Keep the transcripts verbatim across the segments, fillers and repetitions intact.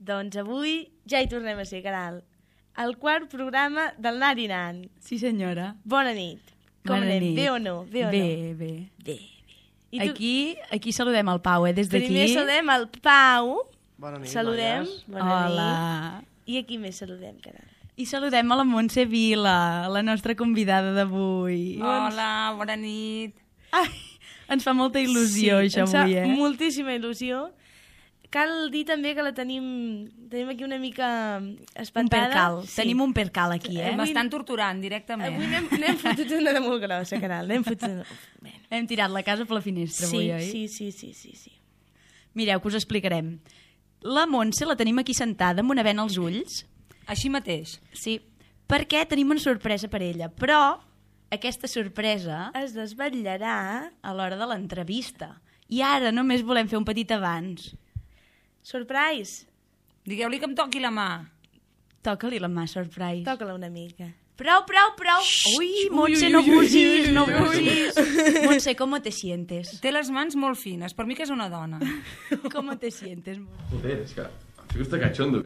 Doncs avui ja hi tornem a ser, Caral. El quart programa del Nari Nan. Sí, senyora. Bona nit. Com Bona anem? nit. Bé o no? Bé o bé, no? bé. Bé, bé. I tu... Aquí, aquí saludem el Pau, eh, des d'aquí. Primer saludem el Pau. Bona nit, Saludem. noies. Bona Hola. nit. I aquí més saludem, Caral. I saludem a la Montse Vila, la nostra convidada d'avui. Hola, bona nit. Ai, ens fa molta il·lusió, sí, això ens fa avui, eh? moltíssima il·lusió. Cal dir també que la tenim, tenim aquí una mica Un espantada. percal. Sí. Tenim un percal aquí, eh? Avui- M'estan torturant directament. Avui n'hem, n'hem fotut una de molt grossa, Caral. N'hem fotut una... Bueno. Hem tirat la casa per la finestra Sí, avui, oi? sí, sí, sí, sí, sí. Mireu, que us explicarem. La Montse la tenim aquí sentada amb una vena als ulls. Així mateix. Sí, perquè tenim una sorpresa per ella. Però aquesta sorpresa Es desvetllarà... a l'hora de l'entrevista. I ara només volem fer un petit abans. Surprise! Digueu-li que em toqui la mà. Toca-li la mà, surprise. Toca-la una mica. Prou, prou, prou. Ui, Montse, no busis, no busis. Montse, ¿cómo te sientes? Té les mans molt fines. Per mi que és una dona. ¿Cómo te sientes, Montse? Joder, és que em fico este cachondo.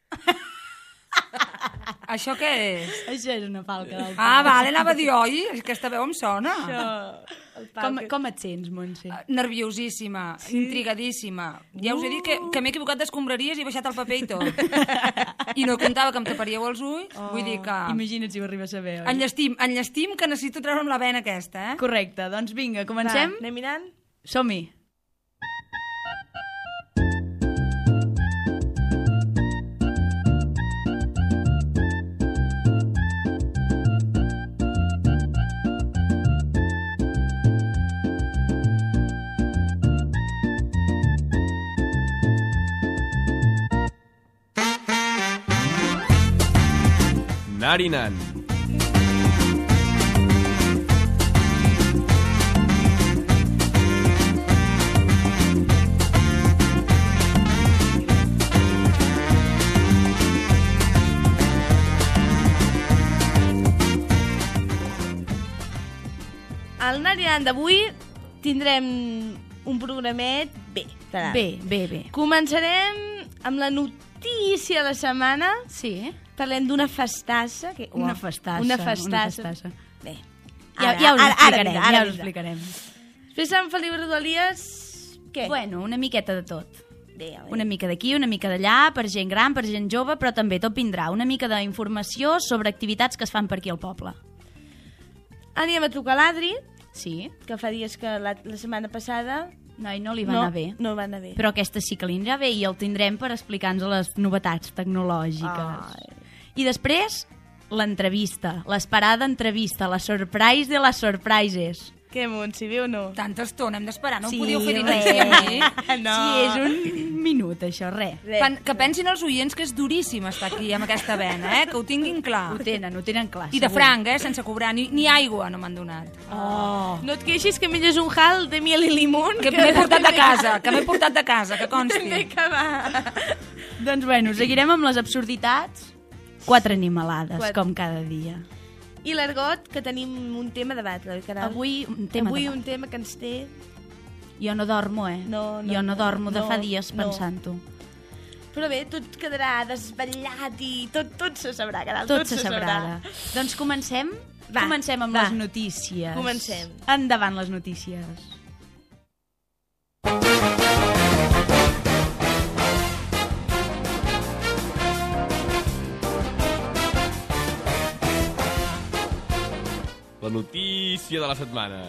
Això què és? Això és una falca del Ah, Pau. vale, anava a dir, oi? Aquesta veu em sona. Això... El Pau Com, que- com et sents, Montse? Nerviosíssima, sí? Intrigadíssima. Ja us he dit que, que m'he equivocat d'escombraries i he baixat el paper i tot. I no comptava que em taparíeu els ulls. Oh, Vull dir que... Imagina't si ho arribes a veure. Enllestim, enllestim que necessito treure'm la vena aquesta, eh? Correcte, doncs vinga, comencem? Va, anem mirant? Som-hi. Narinan. Al Narinan d'avui tindrem un programet bé. Caral. Bé, bé, bé. Començarem amb la notícia de la setmana. Sí, Parlem d'una festassa. Que... una Uau, festassa. Una festassa. Una festassa. Bé. Ja, Ara, ja us ara, explicarem, ara, ara, ja ara. us explicarem. Després Sant Feliu de Rodalies... Què? Bueno, una miqueta de tot. Bé, a veure. Una mica d'aquí, una mica d'allà, per gent gran, per gent jove, però també tot vindrà. Una mica d'informació sobre activitats que es fan per aquí al poble. Anem a trucar a l'Adri, Sí, que fa dies que la, la setmana passada... no, i no li va no, anar bé. No va anar bé. Però aquesta sí que li anirà bé i el tindrem per explicar-nos les novetats tecnològiques. Ai. I després, l'entrevista, l'esperada entrevista, la surprise de les surprises. Què, Mont, si bé o no? Tanta estona hem d'esperar, no Sí, em podíeu fer res. d'inici a mi? No. Sí, és un minut, això, res. Res. Pen- Que pensin els oients que és duríssim estar aquí amb aquesta vena, eh? Que ho tinguin clar. Ho tenen, ho tenen clar. I de segur. franc, eh? Sense cobrar, ni, ni aigua no m'han donat. Oh. No et queixis que menges un hal de miel i limón. Que m'he portat de casa, que m'he portat de casa, que També consti. que va. Doncs bueno, seguirem amb les absurditats. Quatre animalades, Quatre. com cada dia. I l'argot, que tenim un tema de batre, oi, Caral? Avui un tema Avui de... un tema que ens té... Jo no dormo, eh? No, no, jo no no, dormo de no, fa dies no. pensant-ho. Però bé, tot quedarà desvetllat i tot, tot se sabrà, Caral. Tot se sabrà. Doncs comencem? Va, comencem amb va. les notícies. Comencem. Endavant les notícies. La notícia de la setmana.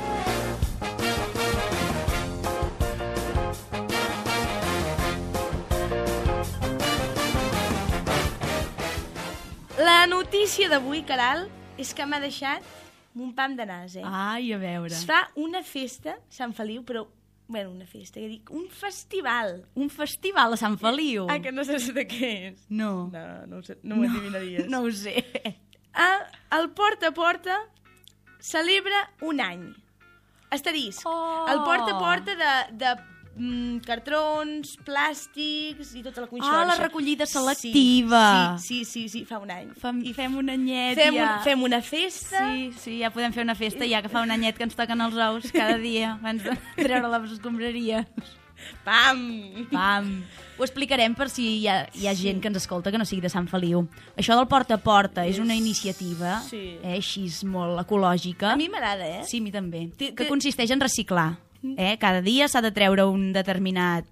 La notícia d'avui, Caral, és que m'ha deixat un pam de nas, eh? Ai, a veure. Es fa una festa, Sant Feliu, però... Bueno, una festa, ja dic, un festival. Un festival a Sant Feliu. Ah, que no saps de què és. No. No, no, ho sé, no m'ho endevinaries. No ho sé. Ah, el Porta a Porta celebra un any. Asterisc. Oh. El Porta a Porta de, de mm, cartrons, plàstics i tota la conxorxa. Ah, la recollida selectiva. Sí, sí, sí, sí, sí fa un any. Fem, fem un anyet, Fem, ja. un, fem una festa. Sí, sí, ja podem fer una festa, ja que fa un anyet que ens toquen els ous cada dia abans de treure les escombraries. Pam! Pam! Ho explicarem per si hi ha, hi ha gent que ens escolta que no sigui de Sant Feliu. Això del porta a porta és una iniciativa Sí. eh, així molt ecològica. A mi m'agrada, eh? Sí, a mi també. Té- Que té- consisteix en reciclar. Eh? Cada dia s'ha de treure un determinat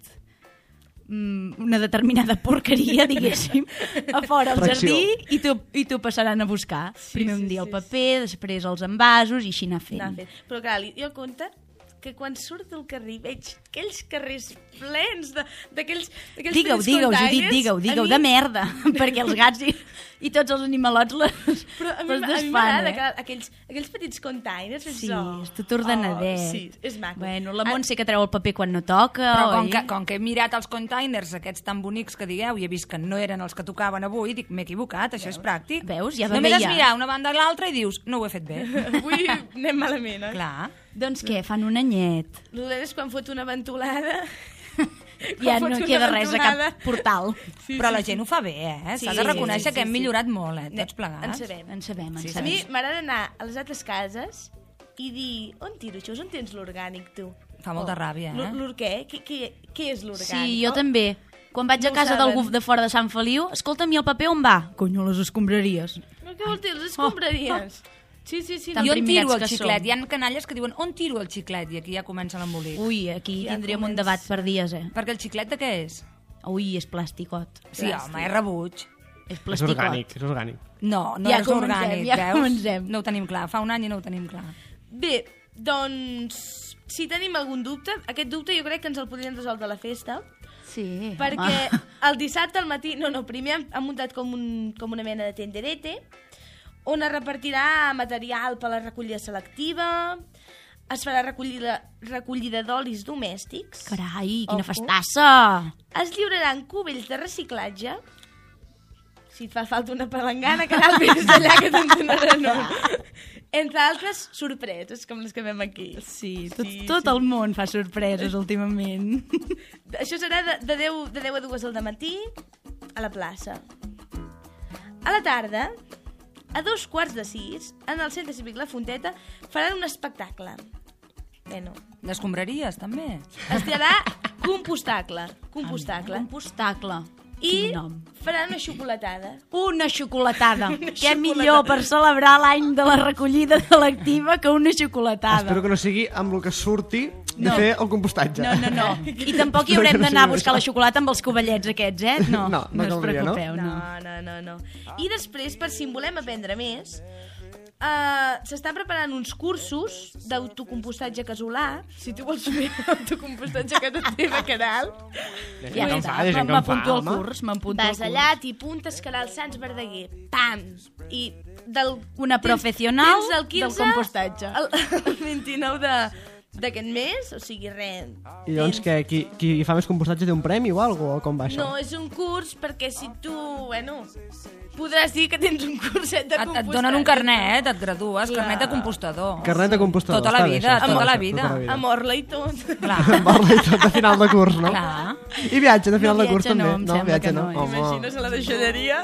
mm, una determinada porqueria, diguéssim, a fora al Fracció. jardí i t'ho i t'ho passaran a buscar. Sí, Primer sí, un dia sí, el paper, després els envasos i així anar fent. Anar fent. Però clar, li- jo compte que quan surto al carrer i veig aquells carrers plens de- d'aquells d'aquells Digueu, petits digueu, containers, Judit, digueu, a digueu, mi- de merda, perquè els gats i, i tots els animalots les, Però a mi, les a mi desfan, m'agrada eh? que aquells, aquells petits containers... és Sí, oh, és tot ordenadet. Oh, sí, és maco. Bueno, la Montse que treu el paper quan no toca, Però com oi? que, com que he mirat els containers aquests tan bonics que digueu i he vist que no eren els que tocaven avui, dic, m'he equivocat, això és pràctic. Veus? Ja va Només bé, has ja. mirar una banda a l'altra i dius, no ho he fet bé. Avui anem malament, oi? Clar. Doncs què, fan un anyet. El dolent és quan fot una ventolada... Ja Quan no fots queda una res a ventolada. cap portal. Sí, Però sí, la sí. gent ho fa bé, eh? Sí, S'ha sí, de sí, reconèixer sí, que hem sí. millorat molt, eh? Ne- Tots plegats. En sabem. En sabem, en Sí, sí. A mi sabem. m'agrada anar a les altres cases i dir, on tiro això? On tens l'orgànic, tu? Fa molta ràbia, eh? L'or- L'or què? Què, què, què és l'orgànic? Sí, jo Oh, també. Quan vaig a No ho casa saben. d'algú de fora de Sant Feliu, escolta'm, i el paper on va? Conyo, a les escombraries. No, què vols dir? Les escombraries. Sí, sí, sí. Tan I on primirets tiro el que xiclet? som. Hi ha canalles que diuen, on tiro el xiclet? I aquí ja comença l'embolic. Ui, aquí Ja tindríem un comença. debat per dies, eh? Perquè el xiclet de què és? Ui, és plàsticot. Sí, home, és rebuig. És És plàsticot. orgànic, és orgànic. No, no Ja és comencem, orgànic, ja veus? comencem. No ho tenim clar. Fa un any i no ho tenim clar. Bé, doncs, si tenim algun dubte, aquest dubte jo crec que ens el podríem resoldre a la festa, Sí, perquè home. el dissabte al matí, no, no, primer han, han muntat com, un, com una mena de tenderete, on es repartirà material per a la recollida selectiva, es farà recollida, recollida d'olis domèstics, Carai, quina Ojo. festassa! es lliuraran cubells de reciclatge, si et fa falta una palangana, que l'altres allà que te'n donaran un. Entre altres sorpreses, com les que veiem aquí. Sí, tot, Sí, tot sí. el món fa sorpreses últimament. Això serà de, de, deu, de deu a dues del matí a la plaça. A la tarda, a dos quarts de sis, en el centre cívic La Fonteta, faran un espectacle. Bueno, D'escombraries, també. es dirà compostacle. Compostacle. Compostacle. I Quin nom. faran una xocolatada. Una xocolatada. Una Què xocolatada. millor per celebrar l'any de la recollida selectiva que una xocolatada. Espero que no sigui amb el que surti de No. fer el compostatge. No, no, no. I tampoc hi Espero que haurem no d'anar a sigui buscar això. la xocolata amb els covellets aquests, eh? No, No, no no, us caldria, no? preocupeu, no. No, no, no, no. I després, per si en volem aprendre més, uh, s'estan preparant uns cursos d'autocompostatge casolà. Si tu vols fer autocompostatge a casa teva, Caral, Ja com està, fa, deixem com m'apunto fa, al home. curs, m'apunto al vas curs. allà, t'hi apuntes, Caral Sans Verdaguer, pam! I del... Una tens- professional tens el del quinze, compostatge. El, el vint-i-nou de d'aquest mes, o sigui, res... I llavors tens- què, qui, qui fa més compostatge té un premi o alguna cosa? O com va això? No, és un curs perquè si tu, bueno, podràs dir que tens un curset de Et, compostatge. et donen un carnet, et gradues, carnet de compostador. Carnet de compostador. Tota la està bé, vida, això, tota està la bé, vida. tota la Amb orla i tot. Clar, Amb orla i tot de final de curs, no? clar. I viatge de final No, de curs viatge no, també. em no, sembla viatge que no. no, Home. Imagines a la deixalleria?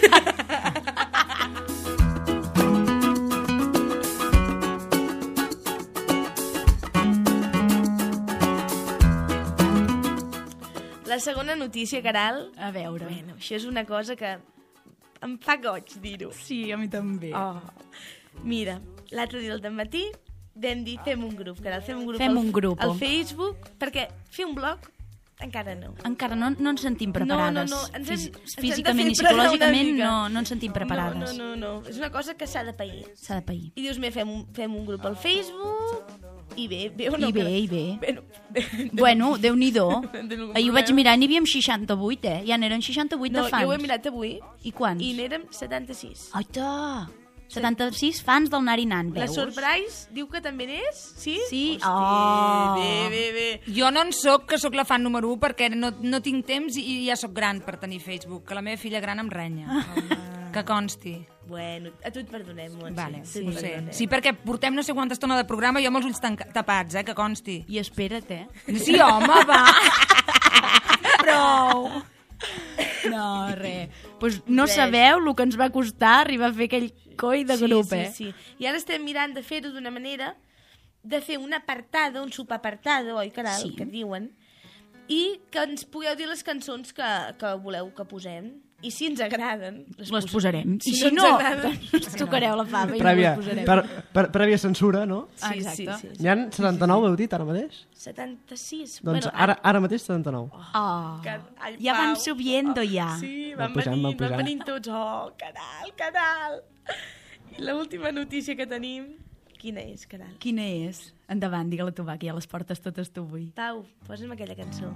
La segona notícia, Caral, A veure. bueno, això és una cosa que em fa goig dir-ho. Sí, a mi també. Oh. Mira, l'altre dia al matí vam dir fem un grup, Caral, fem un grup, Fem al, un grup. al Facebook, perquè fer un blog encara no. Encara no, no ens sentim preparades. No, no, no. Ens hem, Fisi- ens hem de Físicament fer i preparar una psicològicament mica. no, no ens sentim preparades. No, no, no, no. És una cosa que s'ha de pair. S'ha de pair. I dius, mira, fem un, fem un grup al Facebook, i bé, bé o no? I bé, Caral? i bé. Bueno, Bueno, Déu-n'hi-do. Tenim un Ahir ho vaig problema. mirar, n'hi havíem seixanta-vuit, eh? Ja n'eren seixanta-vuit No, de fans. jo ho he mirat avui, I quants? i n'érem setanta-sis. Oita! setanta-sis fans del Narinan, La veus? Surprise diu que també n'és, sí? Sí? Hosti, Oh. bé, bé, bé. Jo no en soc, que sóc la fan número un, perquè no, no tinc temps i ja sóc gran per tenir Facebook, que la meva filla gran em renya. Que consti. Bueno, a tu et perdonem, Montse. Vale, Tu sí, et sí. perdonem. sí, perquè portem no sé quanta estona de programa i jo amb els ulls tanca- tapats, eh, que consti. I espera't, eh? Sí, home, va! Prou! No, res. Pues no Res. sabeu el que ens va costar arribar a fer aquell coi de grup, sí, eh? Sí, sí. I ara estem mirant de fer-ho d'una manera de fer un apartado, un subapartado, oi, Caral, Sí. que diuen, i que ens pugueu dir les cançons que, que voleu que posem. I si ens agraden, les, Les posarem. Si I si no no, ens agraden... doncs ens tocareu la fava i Prèvia, no les posarem. per, per, prèvia censura, no? Sí, Exacte. sí, sí, sí. N'hi ha setanta-nou, heu dit, ara mateix? setanta-sis. Doncs ara, ara mateix setanta-nou. Oh, Ai, ja van Pau. subiendo ja. Sí, Van van, pujant, venint, van van pujant. venint tots. Oh, canal, canal. I l'última notícia que tenim... Quina és, canal? Quina és? Endavant, digue-la tu, va, que ja les portes totes tu avui. Pau, posa'm aquella cançó.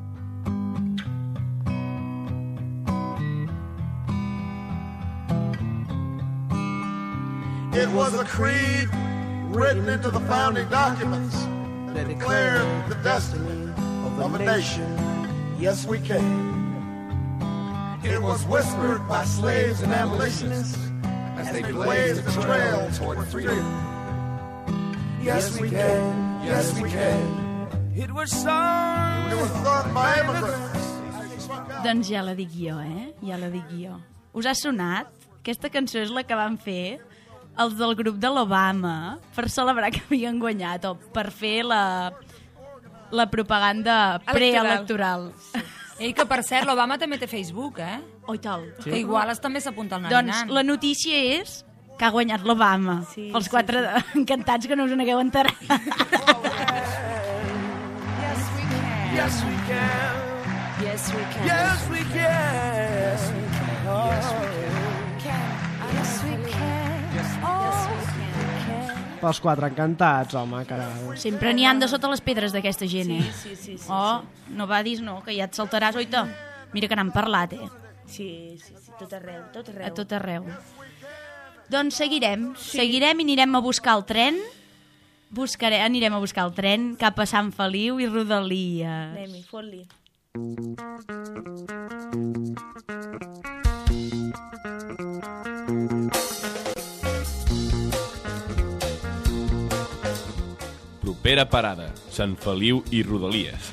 It was a creed written into the founding documents that declared the destiny of a nation. Yes, we can. It was whispered by slaves and abolitionists as they blazed the trail toward freedom. Yes, we can. Yes, we can. It was sung. It was sung by immigrants. Doncs ja la dic jo, eh? Ja la dic jo. Us ha sonat? Aquesta cançó és la que van fer els del grup de l'Obama per celebrar que havien guanyat o per fer la, la propaganda preelectoral. Ei, que per cert, l'Obama també té Facebook, eh? Oh, i tal. Sí. Que igual es també s'apunta al Doncs Narinan. la notícia és que ha guanyat l'Obama. Sí, Els sí, quatre sí. encantats que no us n'hagueu enterat. Yes, we can. Yes, we can. Yes, we can. Yes, we can. Yes, we can. Oh. Yes, we can. Yes, we can. Yes, we can. Pels quatre encantats, home, carai. Sempre n'hi han de sota les pedres d'aquesta gent, eh? Sí, sí, sí. Oh, no vadis, no, que ja et saltaràs, oita. Mira que n'han parlat, eh? Sí, sí, sí, tot arreu, tot arreu. A tot arreu. Doncs seguirem, sí. seguirem i anirem a buscar el tren. Buscaré, anirem a buscar el tren cap a Sant Feliu i Rodalies. Anem-hi, fot-li. Propera parada, Sant Feliu i Rodalies.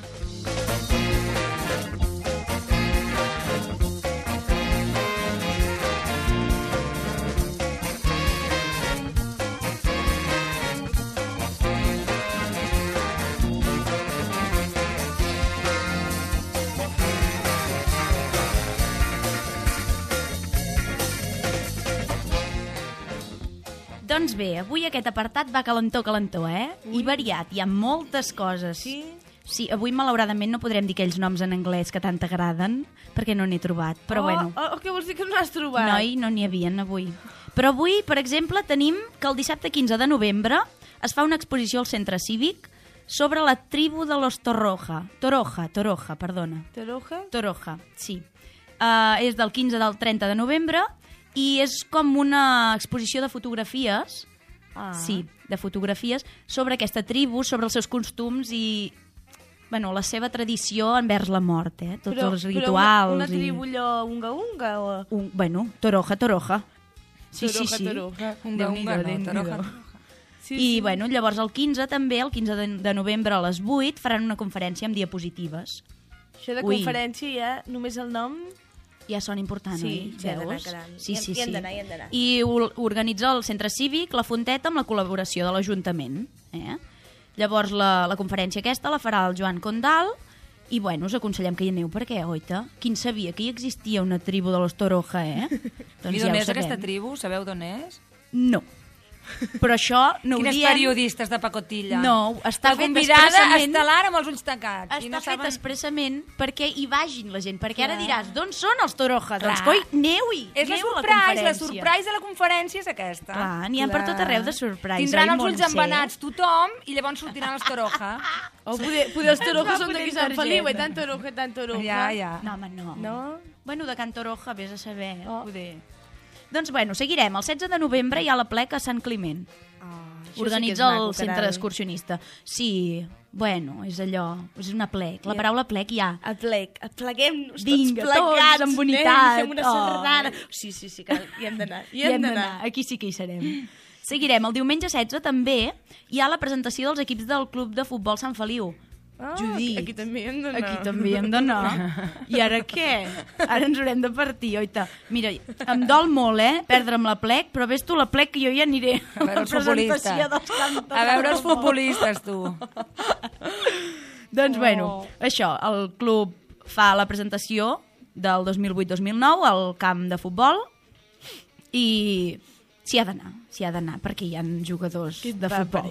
Doncs bé, avui aquest apartat va calentó, calentó, eh? I variat, hi ha moltes coses. Sí? Sí, avui malauradament no podrem dir aquells noms en anglès que tant t'agraden, perquè no n'he trobat, però oh, bueno. Oh, què vols dir que no has trobat? Noi, no n'hi havien avui. Però avui, per exemple, tenim que el dissabte quinze de novembre es fa una exposició al Centre Cívic sobre la tribu de los Toroja. Toroja, Toroja, perdona. Toroja? Toroja, sí. Uh, és del quinze al trenta de novembre i és com una exposició de fotografies, Ah. sí, de fotografies sobre aquesta tribu, sobre els seus costums i bueno, la seva tradició envers la mort, eh? Tots però, els però rituals. una, una i... tribu allò unga-unga o... Un, bueno, Toroja, Toroja. Sí, Toroja, sí, sí. Toroja. Unga, unga, no, taroja. Sí, I, sí. bueno, llavors el quinze també, el quinze de, de novembre a les vuit, faran una conferència amb diapositives. Això de Ui. conferència ja, només el nom... Ja sona important, Sí, oi? sí, hem d'anar, Veus? caram. Sí, Hi hem- sí, hi hem sí. d'anar, hi hem d'anar. I ho- organitza el Centre Cívic, la Fonteta, amb la col·laboració de l'Ajuntament. Eh? Llavors, la, la conferència aquesta la farà el Joan Condal i, bueno, us aconsellem que hi aneu perquè, oita, qui en sabia que hi existia una tribu de los Toroja, eh? Doncs I ja d'on ho és aquesta sabem. tribu? Sabeu d'on és? No. Però això no Quines ho diem... periodistes de pacotilla? No, està La fet convidada expressament... estel·lar amb els ulls tancats. Està I no fet saben... expressament perquè hi vagin la gent, perquè ara Clar. diràs, d'on són els Toroja? Doncs, Clar. coi, aneu-hi, És la aneu a la surprise, la conferència. surprise de la conferència és aquesta. Clar, n'hi ha per tot arreu de surprise, Tindran oi, els ulls Montse? embenats tothom i llavors sortiran els Toroja. O poder, poder els Toroja Ens va són fotre d'aquí Sant targeta. Feliu, eh? Tant Toroja, tant Toroja. Ja, ja. No, home, no. No? Bueno, de Can Toroja, vés a saber, Oh. poder. Doncs, bueno, seguirem. El setze de novembre hi ha la plec a Sant Climent. Això Organitza sí que és maco, el centre carai. excursionista. Sí, bueno, és allò, és una plec. La Ja. paraula plec hi ha. El plec, pleguem-nos Vinga, tots tots, plegats, amb nen, unitat. fem una Oh. sardana. Sí, sí, sí, cal, hi hem d'anar. Hi Hi hem d'anar. Aquí sí que hi serem. Seguirem. El diumenge setze també hi ha la presentació dels equips del Club de Futbol Sant Feliu. Ah, Judit. aquí també hi hem d'anar. Aquí també hi hem d'anar. I ara què? Ara ens haurem de partir, oita. Mira, em dol molt, eh, perdre'm la plec, però ves tu la plec que jo ja aniré A veure els futbolistes. presentació dels cantants. A veure els futbolistes, tu. Doncs, bueno, això, el club fa la presentació del dos mil vuit dos mil nou al camp de futbol i s'hi ha d'anar, s'hi ha d'anar, perquè hi ha jugadors de futbol.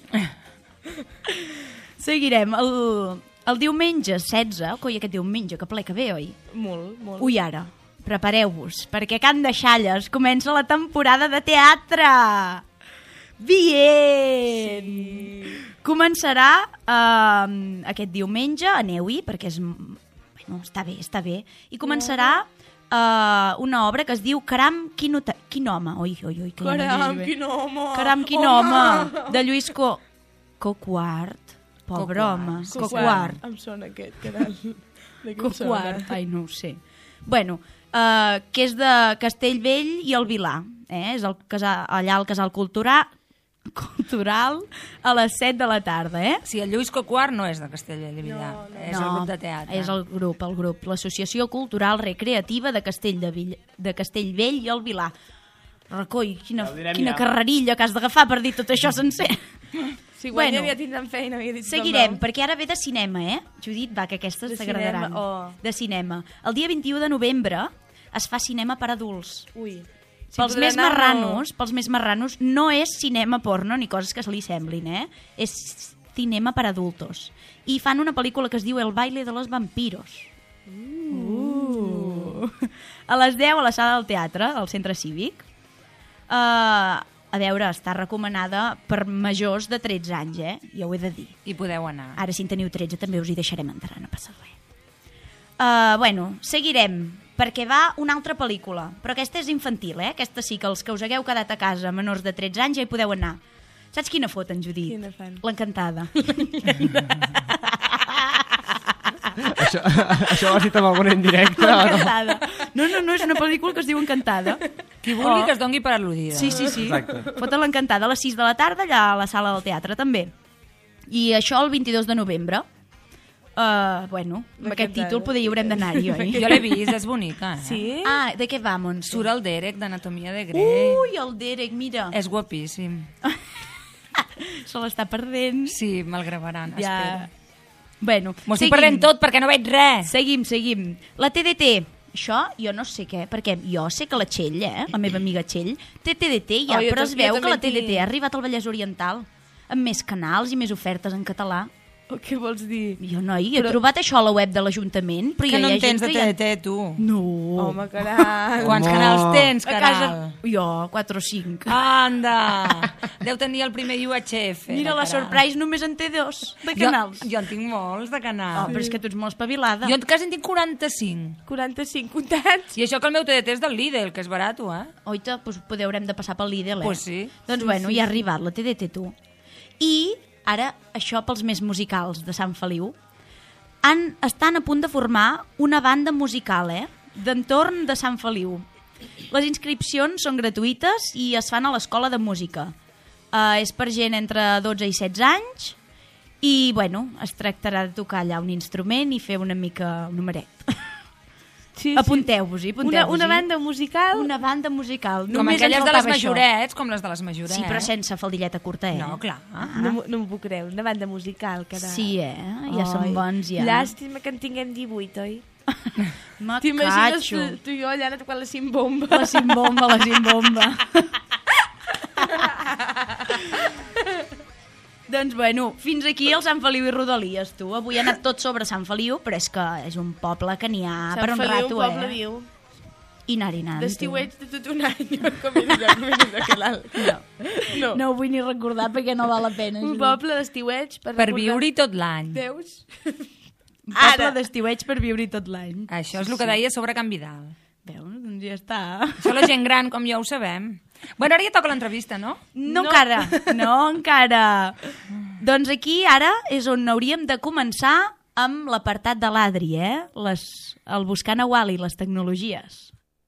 Seguirem. El, el diumenge setze, coi, aquest diumenge, que ple que ve, oi? Molt, molt. Ui, ara, prepareu-vos, perquè Can de Xalles comença la temporada de teatre! Bien! Sí. Començarà eh, aquest diumenge, aneu-hi, perquè és, bueno, està bé, està bé, i començarà eh, una obra que es diu Caram, quin, ota... quin home, oi, oi, oi, que Caram, quin home! Caram, quin home! home, de Lluís Co... Coquart, pobre home, Coquart. Em sona aquest, caram. Coquart, ai, no ho sé. Bueno, eh, que és de Castellvell i el Vilar, eh? És el casal, allà al Casal Cultural, cultural a les set de la tarda, eh? Sí, el Lluís Coquart no és de Castellvell i Vilar, no, no. és no, el grup de teatre. És el grup, el grup, l'Associació Cultural Recreativa de, Castell de, Vill... de Castellvell i el Vilar. Recoi, quina, quina carrerilla que has d'agafar per dir tot això sencer. Si guanya, bueno, ja tindran feina. Dit seguirem, perquè ara ve de cinema, eh? Judit, va, que aquestes t'agradaran. Oh. De cinema. El dia vint-i-u de novembre es fa cinema per adults. Ui. Si pels més marranos, pels més marranos, no és cinema porno ni coses que se li semblin, eh? És cinema per adultos. I fan una pel·lícula que es diu El baile de los vampiros. Uh. A les deu a la sala del teatre, al centre cívic. Uh, a veure, està recomanada per majors de tretze anys, eh? Ja ho he de dir. I podeu anar. Ara, si en teniu tretze, també us hi deixarem entrar, no passa res. Uh, bueno, seguirem, perquè va una altra pel·lícula, però aquesta és infantil, eh? Aquesta sí, que els que us hagueu quedat a casa menors de tretze anys ja hi podeu anar. Saps quina foten, Judit? Quina fan? L'Encantada. això, això ho has dit amb alguna indirecta? L'Encantada. No, no, no, és una pel·lícula que es diu Encantada. Qui vulgui oh. que es dongui per al·ludida. Sí, sí, sí. Exacte. Foten l'Encantada a les sis de la tarda allà a la sala del teatre, també. I això el vint-i-dos de novembre. Uh, bueno, amb aquest títol poder hi haurem d'anar-hi, oi? Jo l'he vist, és bonica, eh? Sí? Ah, de què va, Montse? Surt el Derek d'Anatomia de Grey. Ui, el Derek, mira. És guapíssim. Se l'està perdent. Sí, me'l gravaran, ja. espera. Bueno, m'ho estic perdent tot perquè no veig res. Seguim, seguim. La T D T. Això jo no sé què, perquè jo sé que la Txell, eh, la meva amiga Txell, té T D T ja, oh, però es veu que la T D T ha arribat al Vallès Oriental amb més canals i més ofertes en català. Oh, què vols dir? Jo, noi, he però... trobat això a la web de l'Ajuntament, però que ja no hi ha en tens gent de que T D T, ja... tu? No. Home, caram. Quants no. canals tens, caral? Jo, quatre o cinc. Anda! Deu tenir el primer U H F. Mira, la Surprise només en té dos de canals. Jo, jo en tinc molts de canals. Oh, però és que tu ets molt espavilada. Jo en quasi en tinc quaranta-cinc. quaranta-cinc comptats. I això que el meu T D T és del Lidl, que és barat, eh? Oita, doncs poder haurem de passar pel Lidl, eh? Pues sí. Doncs sí, bueno, sí, ja ha arribat la T D T, tu. I ara, això pels més musicals de Sant Feliu, han, estan a punt de formar una banda musical, eh? D'entorn de Sant Feliu. Les inscripcions són gratuïtes i es fan a l'Escola de Música. Uh, és per gent entre dotze i setze anys i, bueno, es tractarà de tocar allà un instrument i fer una mica un numeret. Sí, sí. Apunteu-vos-hi, apunteu-vos-hi. Una, una banda musical? Una banda musical. Com Només aquelles de les això. majorets, com les de les majorets. Sí, però sense faldilleta curta, eh? No, clar. Ah. No, no m'ho puc creure, una banda musical. Carai. Sí, eh? Ja Oi. Són bons, ja. Llàstima que en tinguem divuit, oi? Me t'imagines catxo. tu, tu i jo allà tocant la cimbomba? La cimbomba, la cimbomba. Doncs, bueno, fins aquí el Sant Feliu i Rodalies, tu. Avui ha anat tot sobre Sant Feliu, però és que és un poble que n'hi ha Sant per un Feliu, rato, un poble eh? viu. I anar-hi anant. D'estiuets de tot un any, com és allò, com és allò que l'alt. No. no. No ho vull ni recordar perquè no val la pena. Un poble d'estiuets per, per viure-hi tot l'any. Veus? Un poble d'estiuets per viure-hi tot l'any. Això és el que deia sobre Can Vidal. Veus? Doncs ja està. Això la gent gran, com ja ho sabem. Bueno, ara ja toca l'entrevista, no? No, no encara, no encara. Doncs aquí ara és on hauríem de començar amb l'apartat de l'Adri, eh? Les, el Buscant a Wally, les tecnologies.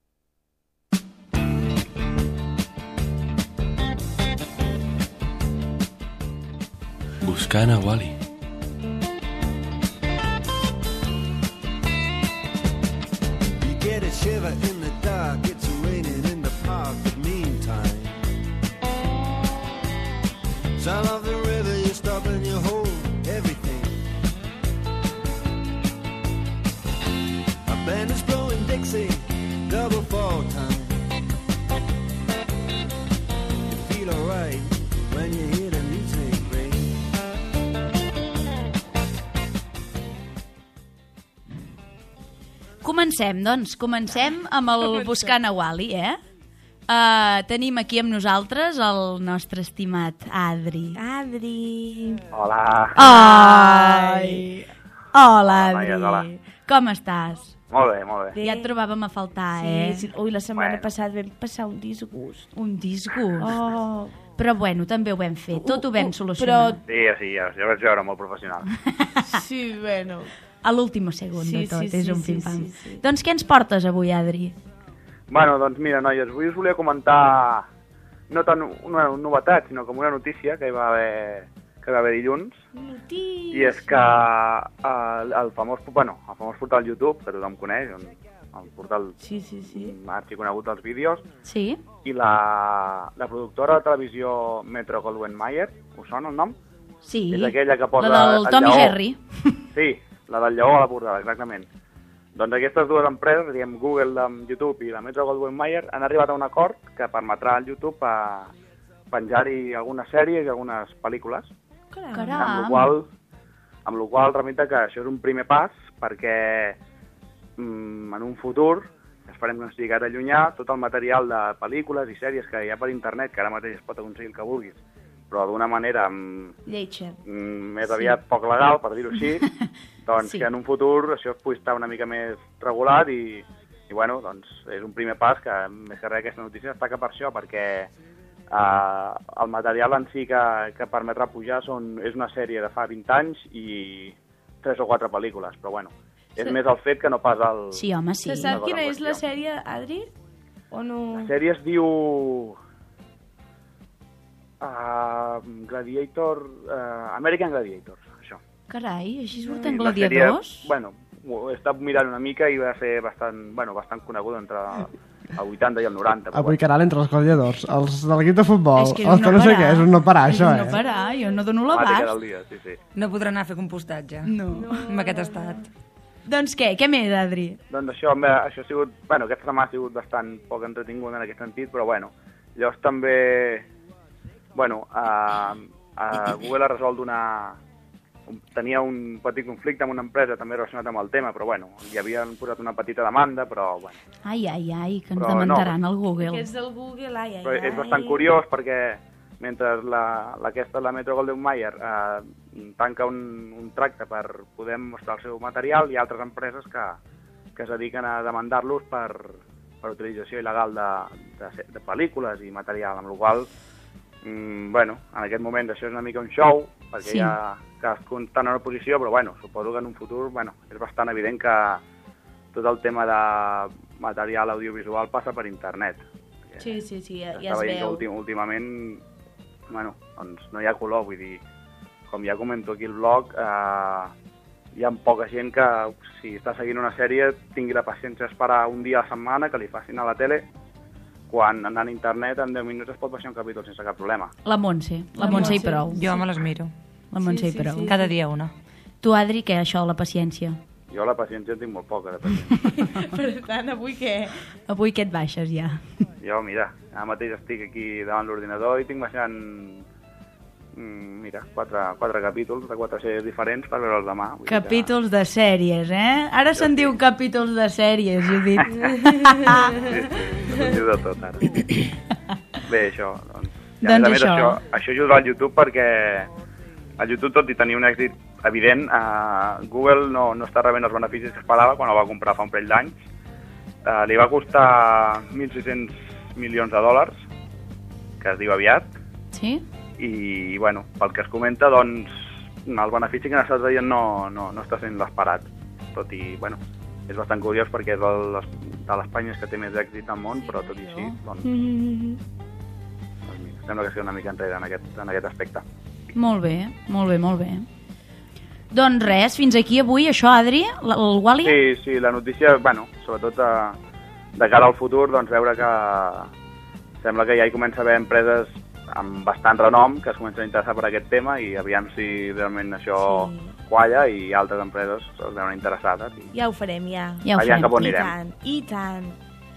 Buscant a Wally. You get a shiver in the dark, it's raining in the park, but meantime sound of the river, you stop and you hold everything. trouble fall time. You feel alright when you hear the music ring. Comencem, doncs. Comencem amb el Buscant a Wally, eh? Uh, tenim aquí amb nosaltres el nostre estimat Adri. Adri. Hola. Ai! Hola, Adri. Hola, hola. Com estàs? Molt bé, molt bé. Ja et trobàvem a faltar, Sí, eh? sí. Ui, la setmana Bueno. passada vam passar un disgust. Un disgust. Oh. Però bueno, també ho vam fer. Tot ho vam Uh, uh, solucionar. Sí, sí, ja, ja ho vaig veure, molt professional. Sí, bueno. A l'últim segon Sí, de tot, sí, és sí, un sí, pim-pam. sí, sí. Doncs què ens portes avui, Adri? Bueno, doncs mira, noies, avui us volia comentar no tant una novetat, sinó com una notícia que hi va haver, que hi va haver dilluns, Notícia. i és que el, el, famós, bueno, el famós portal YouTube, que tothom coneix, el portal Sí, sí, sí. arxiconegut dels vídeos, Sí? i la, la productora de televisió Metro Goldwyn Mayer, us sona el nom? Sí. És aquella que posa La del el Tom i lleó. Jerry. Sí, la del lleó a la portada, exactament. Doncs aquestes dues empreses, diguem Google amb YouTube i la Metro Goldwyn Mayer, han arribat a un acord que permetrà al YouTube a penjar-hi algunes sèries i algunes pel·lícules. Amb la Caram. qual, amb la qual remita que això és un primer pas perquè mm, en un futur, esperem que no estigui gaire llunyà, tot el material de pel·lícules i sèries que hi ha per internet, que ara mateix es pot aconseguir el que vulguis, però d'una manera mm, Lleixa. mm, més aviat poc legal, per dir-ho així, doncs Sí. que en un futur això pugui estar una mica més regulat i, i bueno, doncs és un primer pas que més que res aquesta notícia destaca per això, perquè eh, el material en si que, que permetrà pujar són, és una sèrie de fa vint anys i tres o quatre pel·lícules, però bueno, és Sí. més el fet que no pas el... Sí, home, sí. Se sap Una quina bona és la qüestió. sèrie, Adri? O no? La sèrie es diu... Uh, Gladiator... Uh, American Gladiators, això. Carai, així I surten la gladiadors? Sèrie, bueno, ho he estat mirant una mica i va ser bastant, bueno, bastant coneguda entre el vuitanta i el noranta. Però Avui caral entre els gladiadors, els de l'equip de futbol, És que és els un que no no sé parar. què, és un no parar, És això, un no eh? parar, jo no dono bueno, temàtica l'abast. del dia, sí, sí. No podrà anar a fer compostatge. No. Amb aquest estat. Doncs què, què més, Adri? Doncs això, home, això ha sigut, bueno, aquesta setmana ha sigut bastant poc entretingut en aquest sentit, però bueno, llavors també, bueno, a, a Google ha resolt una... un- tenia un petit conflicte amb una empresa també relacionat amb el tema, però bueno, hi havien posat una petita demanda, però bueno. Ai, ai, ai, que ens Però demandaran no. al Google. Que és del Google, ai, ai, Però és ai. bastant curiós perquè mentre la, la, aquesta, la Metro Goldwyn Mayer eh, tanca un, un tracte per poder mostrar el seu material, hi ha altres empreses que, que es dediquen a demandar-los per, per utilització il·legal de, de, de pel·lícules i material, amb la qual mm, bueno, en aquest moment això és una mica un show, perquè Sí. sí. ja cadascun està en una posició, però bueno, suposo que en un futur bueno, és bastant evident que tot el tema de material audiovisual passa per internet. Sí, sí, sí, ja, ja Està es veient que veu. últim, últimament bueno, doncs no hi ha color, vull dir, com ja comento aquí al blog, eh, hi ha poca gent que, si està seguint una sèrie, tingui la paciència d'esperar un dia a la setmana que li facin a la tele, quan anant a internet en deu minuts es pot baixar un capítol sense cap problema. La Montse, la, La Montse i Montse. prou. Jo me les miro. La Montse Sí, i sí, prou. sí. Cada dia una. Tu, Adri, què, això, la paciència? Jo la paciència en tinc molt poca, de paciència. Per tant, avui què? Avui què et baixes, ja? Jo, mira, ara mateix estic aquí davant l'ordinador i tinc baixant, mm, mira, quatre, quatre capítols de quatre sèries diferents per veure'ls demà. Vull dir que- Capítols de sèries, eh? Ara se'n diu capítols de sèries, Judit. Sí, sí, no diu de tot, ara. Bé, això, doncs... I a Doncs més a més, això. això, això ajuda al YouTube perquè el YouTube, tot i tenir un èxit evident, eh, Google no, no està rebent els beneficis que esperava quan el va comprar fa un parell d'anys. Eh, li va costar mil sis-cents milions de dòlars, que es diu aviat, Sí? i, bueno, pel que es comenta, doncs, el benefici que n'està traient no, no, no està sent l'esperat. Tot i, bueno, és bastant curiós perquè és de les, de les panyes que té més èxit al món, però tot i així, doncs, Mm-hmm. doncs mira, sembla que sigui una mica enrere en aquest, en aquest aspecte. Molt bé, molt bé, molt bé. Doncs res, fins aquí avui, això, Adri, l- el Wally? Sí, sí, la notícia, bueno, sobretot de, de cara al futur, doncs veure que sembla que ja hi comença a haver empreses amb bastant renom que es comencen a interessar per aquest tema i aviam si realment això Sí. qualla i altres empreses es veuen interessades. I... Ja ho farem, ja. Ja ho Aviam farem. cap on I anirem. tant, i tant.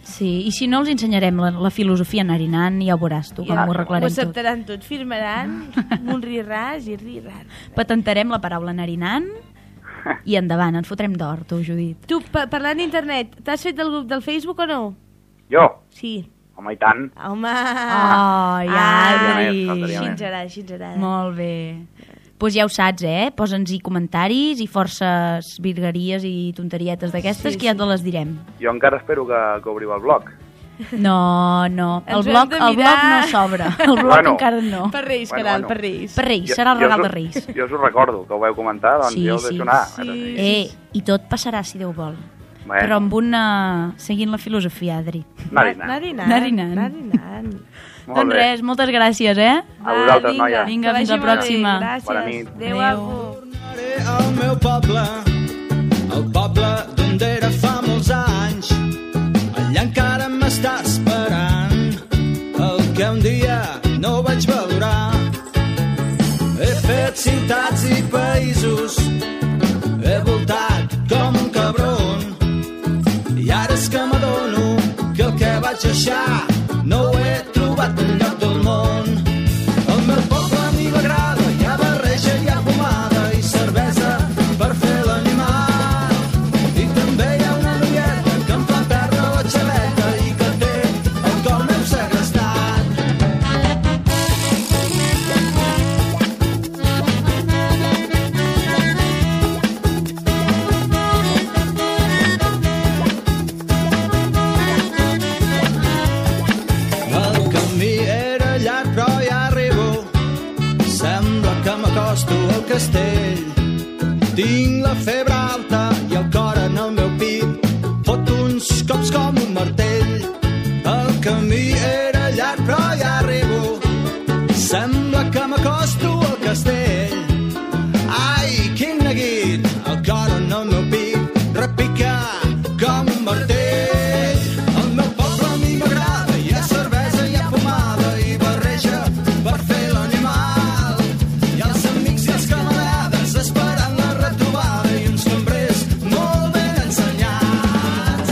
Sí, i si no els ensenyarem la, la filosofia narinant i ja ho veuràs tu, com Ja, ho ho arreglarem tot. acceptaran tot, firmaran un riràs i riran. Patentarem la paraula narinant i endavant, ens fotrem d'or, tu, Judit. Tu, pa parlant d'internet, t'has fet del grup del Facebook o no? Jo? Sí. Home, i tant. Home! Oh, ja, Adri! Així ens agrada, així ens agrada. Molt bé. Doncs pues ja ho saps, eh? Posa'ns-hi comentaris i forces virgueries i tonterietes d'aquestes Sí, que ja sí. te les direm. Jo encara espero que, que obriu el blog. No, no. El Ens ho blog, hem de el blog mirar. no s'obre. El blog Bueno. encara no. Per Reis, Bueno, canal, bueno. per Reis. Per Reis, serà el regal de Reis. Jo us ho recordo, que ho vau comentar, doncs Sí, jo ho sí. deixo anar. Sí. Eh, i tot passarà, si Déu vol. Bueno. Però amb una... seguint la filosofia, Adri. Narinant. Narinant. Narinant. Narinant. Molt Doncs bé. res, moltes gràcies, eh? A vosaltres, vinga, noia. Vinga, que fins vagi la molt bé. pròxima. Gràcies. Bona nit. Adéu, Adéu. Abu. Al meu poble, el poble d'on era fa molts anys, allà encara m'està esperant el que un dia no vaig valorar. He fet ciutats i països, he voltat com un cabron, i ara és que m'adono que el que vaig deixar no ho he trobat enlloc del món. El meu poble a mi m'agrada, hi ha barreja, hi ha pomada i cervesa per fer l'animal. I també hi ha una noieta que em fa perdre la xaleta i que té el cor meu segrestat. El camí era llarg però ja arribo, sembla que m'acosto al castell. Tinc la febre alta i el cor en el meu pit fot uns cops com un martell. El camí era llarg però ja arribo, sembla que m'acosto al castell. Ai, quin neguit, el cor en el meu pit repica com un martell. El meu poble a mi m'agrada, hi ha cervesa, hi ha pomada i barreja per fer l'animal. I els amics i els camarades esperant la retrobada i uns cambrers molt ben ensenyats.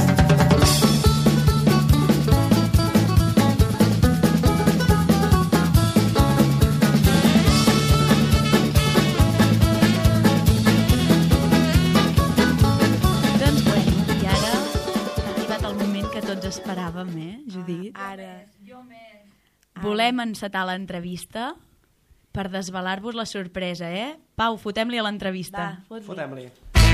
Doncs bueno, i ara ha arribat el moment que tots esperàvem, eh, Judit? Ara. Volem encetar l'entrevista per desvelar-vos la sorpresa, eh? Pau, fotem-li a l'entrevista. Va, fot-li. Fotem-li.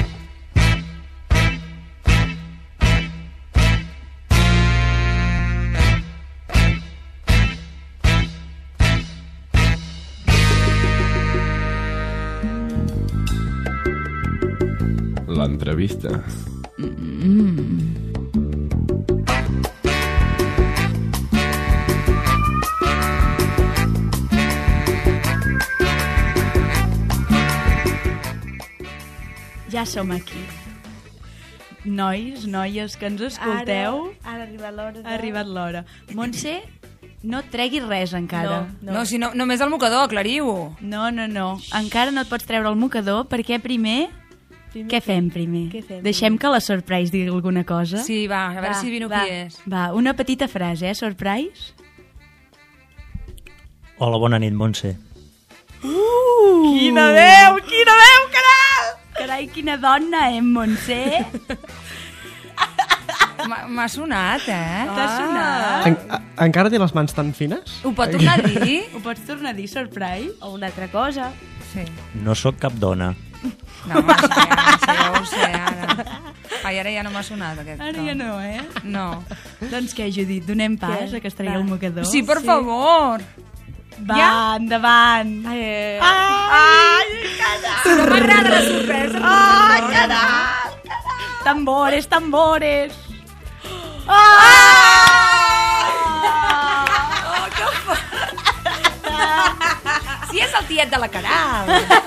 L'entrevista. Ja som aquí. Nois, noies que ens escolteu, Ara, ara ha arribat l'hora. de- ha arribat l'hora. Montse, no et treguis res encara. No, No, si no, només el mocador, aclariu-ho. No, no, no. Encara no et pots treure el mocador perquè primer... Primer Què fem primer? Què fem Deixem que la Surprise digui alguna cosa? Sí, va, a veure Va, si adivino va. qui és. Va, una petita frase, eh, Surprise? Hola, bona nit, Montse. Uh! Quina veu, quina veu, carai! Carai, quina dona, eh, Montse? M'ha- M'ha sonat, eh? T'ha sonat? En, a, encara té les mans tan fines? Ho pot tornar a dir? Ho pots tornar a dir, Surprise? O una altra cosa. Sí. No sóc cap dona. No, home, sí, sí, ja ho sé, ara. Ai, ara ja no m'ha sonat, aquest Ara to. ja no, eh? No. Doncs què, Judit, donem pas Què? a que es tregui Va. el mocador? Sí, per favor. Va, Ja? endavant. Ai, eh, Ai, carai! No m'agrada la sorpresa. Ai, carai! Tambores, tambores! Ah! Oh, que fort. Si és el tiet de la Caral.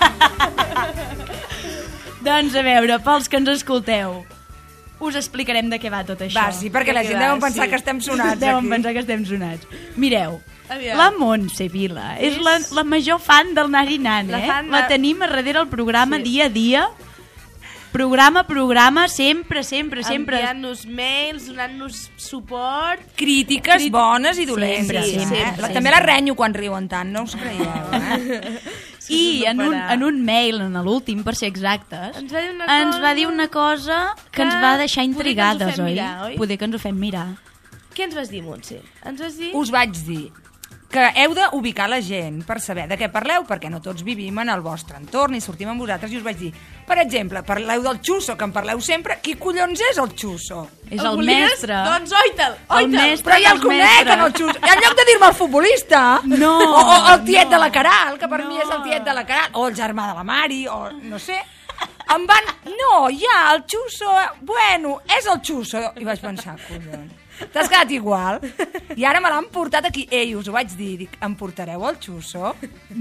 Doncs a veure, pels que ens escolteu, us explicarem de què va tot això. Va, sí, perquè la De gent què va, deu pensar sí. que estem sonats Deuen aquí. pensar que estem sonats. Mireu, Aviam. la Montse Vila és la, la major fan del Nari Nan, La eh? fan de- La tenim a darrere el programa Sí. dia a dia programa, programa, sempre, sempre, sempre. Enviant-nos mails, donant-nos suport. Crítiques Crític... bones i dolentes. Sí, sí, eh? sempre, També sempre. la renyo quan riuen tant, no us creieu, eh? I en un, en un mail, en l'últim, per ser exactes, ens va dir una ens cosa, va dir una cosa que, que ens va deixar intrigades, poder que ens ho fem oi? mirar, oi? Poder que ens ho fem mirar. Què ens vas dir, Montse? Ens vas dir... Us vaig dir que heu d'ubicar la gent per saber de què parleu, perquè no tots vivim en el vostre entorn i sortim amb vosaltres, i us vaig dir, per exemple, parleu del xuso, que en parleu sempre, qui collons és el xuso? És el, el mestre. Doncs oita'l, El oita'l. mestre Però ja el dels conec, mestres. en el xuso. I en lloc de dir-me el futbolista, No, o, o el tiet no. de la Caral, que per No. mi és el tiet de la Caral, o el germà de la Mari, o no sé, em van... No, ja, el xuso, bueno, és el xuso. I vaig pensar, collons, t'has quedat igual? I ara me l'han portat aquí. Ei, us ho vaig dir, dic, em portareu el xuso?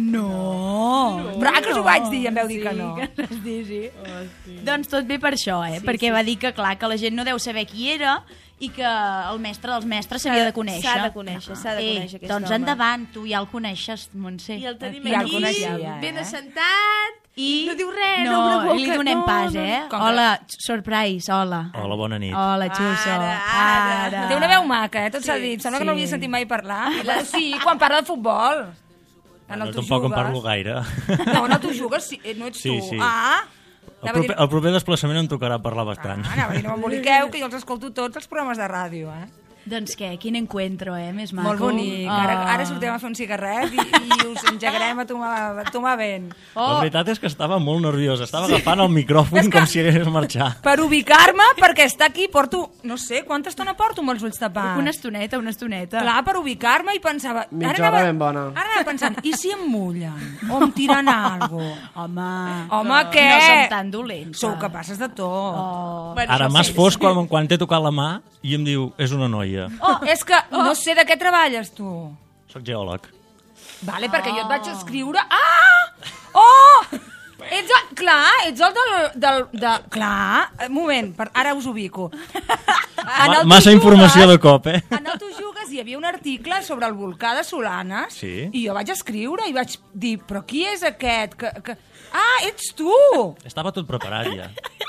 No. Però ara que us ho vaig dir i em veu dir Sí, que no. que no es dir, sí. Oh, sí. Doncs tot bé per això, eh? Sí, Perquè sí. va dir que, clar, que la gent no deu saber qui era i que el mestre dels mestres s'havia de conèixer. S'ha de conèixer, s'ha de Ei, conèixer aquest doncs home. endavant, tu ja el coneixes, Montse. I el tenim Ja el aquí, coneixia, eh? ben assentat, i no diu res, no, no obre boca. i li donem no, pas, no, eh? no. Hola, surprise, hola. Hola, bona nit. Hola, Xuso. Ara, ara. Té una veu maca, eh? Tot s'ha Sí, dit. Sembla sí. que no l'havia sentit mai parlar. Bueno, sí, quan parla de futbol. En No, el tu tampoc en jugues. parlo gaire. No, no, tu jugues, sí, eh, no ets Sí, tu. sí. Ah! El Anava a dir- proper, el proper desplaçament em tocarà parlar bastant. Ah, anava a dir, no m'emboliqueu, que jo els escolto tots els programes de ràdio, eh? Doncs què, quin encuentro, eh? Més maco. Molt bonic. Oh. Ara, ara sortirem a fer un cigarret i, i us engegarem a tomar, a tomar vent. La veritat és que estava molt nerviosa. Estava agafant el micròfon És que- com si hagués marxar. Per ubicar-me, perquè està aquí, porto, no sé, quanta estona porto amb els ulls tapats? Una estoneta, una estoneta. Clar, per ubicar-me i pensava... Mitja hora ben bona. Ara anava pensant, i si em mullen? O em tiren alguna cosa? Home, Home, què? No som tan dolents. Sou capaces de tot. Oh. Bueno, Ara això m'has sí. fos quan, quan t'he tocat la mà i em diu, és una noia. Oh, és que no sé de què treballes, tu. Soc geòleg. Vale, perquè jo et vaig escriure... Ah! Oh! Ets el... Clar, ets el del... del de... Clar, un moment, per... ara us ubico. En el Tu Massa Jugues- informació de cop, eh? En el Tu Jugues hi havia un article sobre el volcà de Solanes Sí. i jo vaig escriure i vaig dir, però qui és aquest? Que, que... Ah, ets tu! Estava tot preparat ja.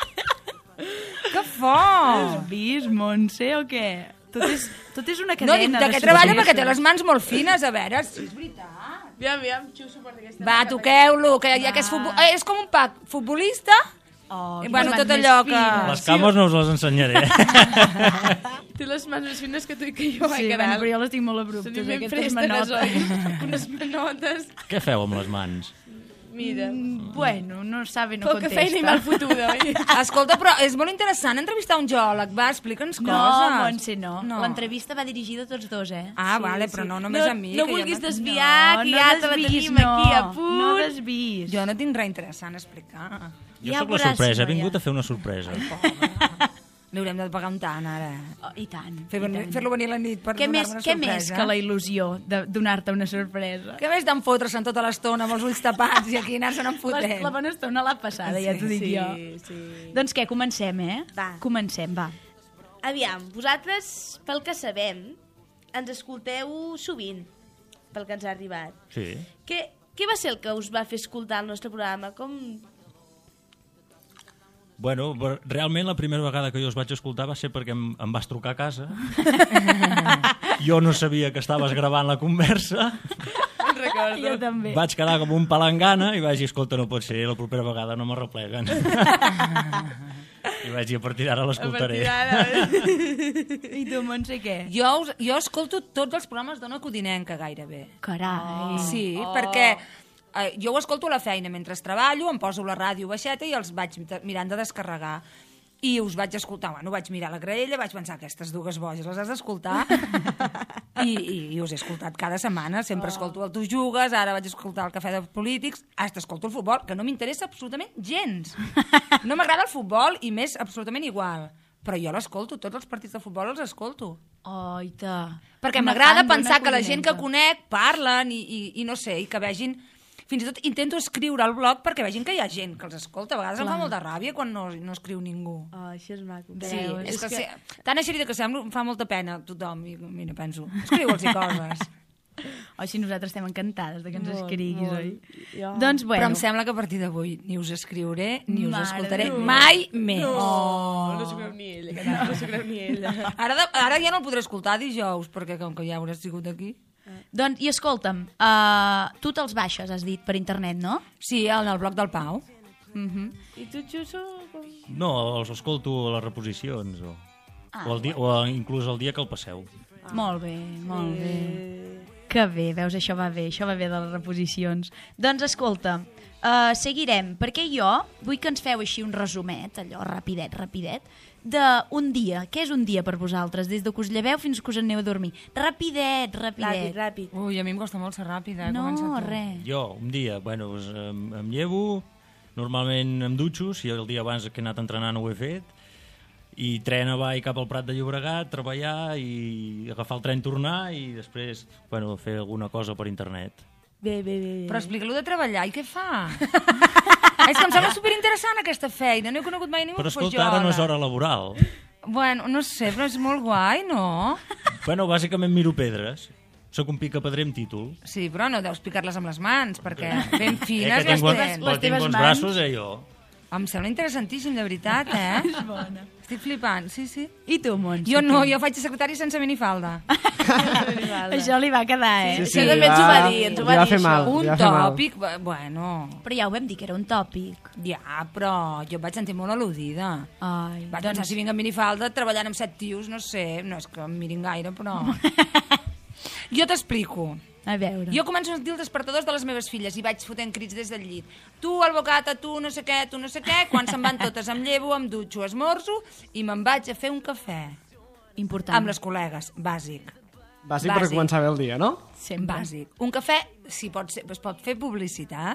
Que fort! Has vist, Montse, o què? Tot és, tot és una No, cadena. dic, de què de treballa? successos. Perquè té les mans molt fines, a veure, si és veritat. Aviam, aviam, xuso per aquesta... Va, toqueu-lo, que ja que és futbol... Eh, és com un pack futbolista. Oh, I, bueno, quines tot mans allò més que- fines. Les cames no us les ensenyaré. Té les mans més fines que tu i que jo, Sí, vai, bueno, però jo les tinc molt abruptes, Tenim ben aquestes fresques, manotes. oi? Unes manotes. Què feu amb les mans? Mira. Bueno, no sabe, no Poca contesta. feina i mal fotuda, oi? Escolta, però és molt interessant entrevistar un geòleg. Va, explica'ns No, coses. Montse, no. No. L'entrevista va dirigida a tots dos, eh? Ah, vale, però no només a mi. No que jo vulguis no... desviar, que ja te la desvis, tenim aquí a no. punt. No desvis. Jo no tinc res interessant a explicar. Jo Ja sóc la veuràs, sorpresa, he noia. vingut a fer una sorpresa. Li haurem de pagar un tant, ara. Oh, I tant. Fer- i tant. Fer-lo venir a la nit per Què més, donar-me una què sorpresa. més que la il·lusió de donar-te una sorpresa? Què més d'en fotre's-en tota l'estona amb els ulls tapats i aquí anar-se'n La, enfotent? la bona estona l'ha passada, ja t'ho dic sí, jo. sí. Doncs què, comencem, eh? Va. Comencem, va. Aviam, vosaltres, pel que sabem, ens escolteu sovint, pel que ens ha arribat. Sí. Què, què va ser el que us va fer escoltar el nostre programa? Com... Bueno, però realment la primera vegada que jo us vaig escoltar va ser perquè em, em vas trucar a casa. Jo no sabia que estaves gravant la conversa. En recordo. Jo també. Vaig quedar com un palangana i vaig dir, escolta, no pot ser, la propera vegada no m'arrepleguen. I vaig dir, a partir d'ara l'escoltaré. I tu, Montse, què? Jo, us, jo escolto tots els programes d'Ona Codinenca, gairebé. Carai. Sí, perquè eh, jo ho escolto a la feina mentre treballo, em poso la ràdio baixeta i els vaig de- mirant de descarregar. I us vaig escoltar, bueno, vaig mirar la graella, vaig pensar, aquestes dues boges les has d'escoltar. I, i, I us he escoltat cada setmana, sempre oh. escolto el Tu Jugues, ara vaig escoltar el Cafè de Polítics, hasta escolto el futbol, que no m'interessa absolutament gens. No m'agrada el futbol i m'és absolutament igual. Però jo l'escolto, tots els partits de futbol els escolto. Oita. Perquè Una m'agrada fan d'Ona pensar que la gent que Codinenca. conec parlen i, i, i no sé, i que vegin... Fins i tot intento escriure al blog perquè vegin que hi ha gent que els escolta. A vegades Clar. em fa molta ràbia quan no, no escriu ningú. Oh, això és maco. Sí, Veus? és, és que, que... Se... tan eixerida que sembla, em fa molta pena a tothom. I mira, penso, escriu-los i coses. Oi, si nosaltres estem encantades de que ens Molt, escriguis, molt. oi? Jo- Doncs, bueno. Però em sembla que a partir d'avui ni us escriuré ni us Mare escoltaré de Déu. mai més. No, Oh. no s'ho creu ni ella, que no, no s'ho creu ni ella. Ara, de, ara ja no el podré escoltar dijous, perquè com que ja hauràs sigut aquí... Doncs, i escolta'm, uh, tu te'ls baixes, has dit, per internet, no? Sí, en el blog del Pau. Uh -huh. I tu, Xuso? Com... No, els escolto a les reposicions o, Ah, o, el dia, o inclús el dia que el passeu. Ah. Molt bé, molt bé. Que bé, veus, això va bé, això va bé de les reposicions. Doncs escolta, uh, seguirem, perquè jo vull que ens feu així un resumet, allò, rapidet, rapidet, d'un dia. Què és un dia per vosaltres? Des de que us lleveu fins que us aneu a dormir. Rapidet, rapidet. Ràpid, ràpid. Ui, a mi em costa molt ser ràpida. Eh? No, Comença tu. res. Jo, un dia, bueno, doncs, em, em llevo, normalment em dutxo, si el dia abans que he anat entrenant ho he fet, i tren avall cap al Prat de Llobregat, treballar i agafar el tren, tornar i després, bueno, fer alguna cosa per internet. Bé, bé, bé. Però explica-lo de treballar, i què fa? És que em sembla superinteressant aquesta feina, no he conegut mai ningú Però que fos escolta, ara no és geòleg. hora laboral. Bueno, no sé, però és molt guai, no? Bueno, bàsicament miro pedres. Soc un picapedrer amb títol. Sí, però no deus picar-les amb les mans, perquè ben Eh, fines que tinc, les bons- tens. però tinc bons braços, eh, jo. Em sembla interessantíssim, de veritat, eh? És bona. Estic flipant, sí, sí. I tu, Montse? Jo no, jo faig de secretari sense minifalda. Això li va quedar, eh? Sí, sí, també ens ho va dir, ens ho va li va dir, fer això. mal. Un li va fer mal. tòpic, bu- bueno... Però ja ho vam dir, que era un tòpic. Ja, però jo em vaig sentir molt al·ludida. Ai, Vaig doncs... pensar, si vinc amb minifalda, treballant amb set tios, no sé, no és que em mirin gaire, però... Jo t'explico. A veure. Jo començo a sentir els despertadors de les meves filles i vaig fotent crits des del llit. Tu, al bocata, tu, no sé què, tu, no sé què. Quan se'n van totes, em llevo, em dutxo, esmorzo i me'n vaig a fer un cafè. Important. Amb les col·legues, bàsic. Bàsic per Bàsic. començar bé el dia, no? Sempre. Bàsic. Un cafè, si pot ser, es pot fer publicitat.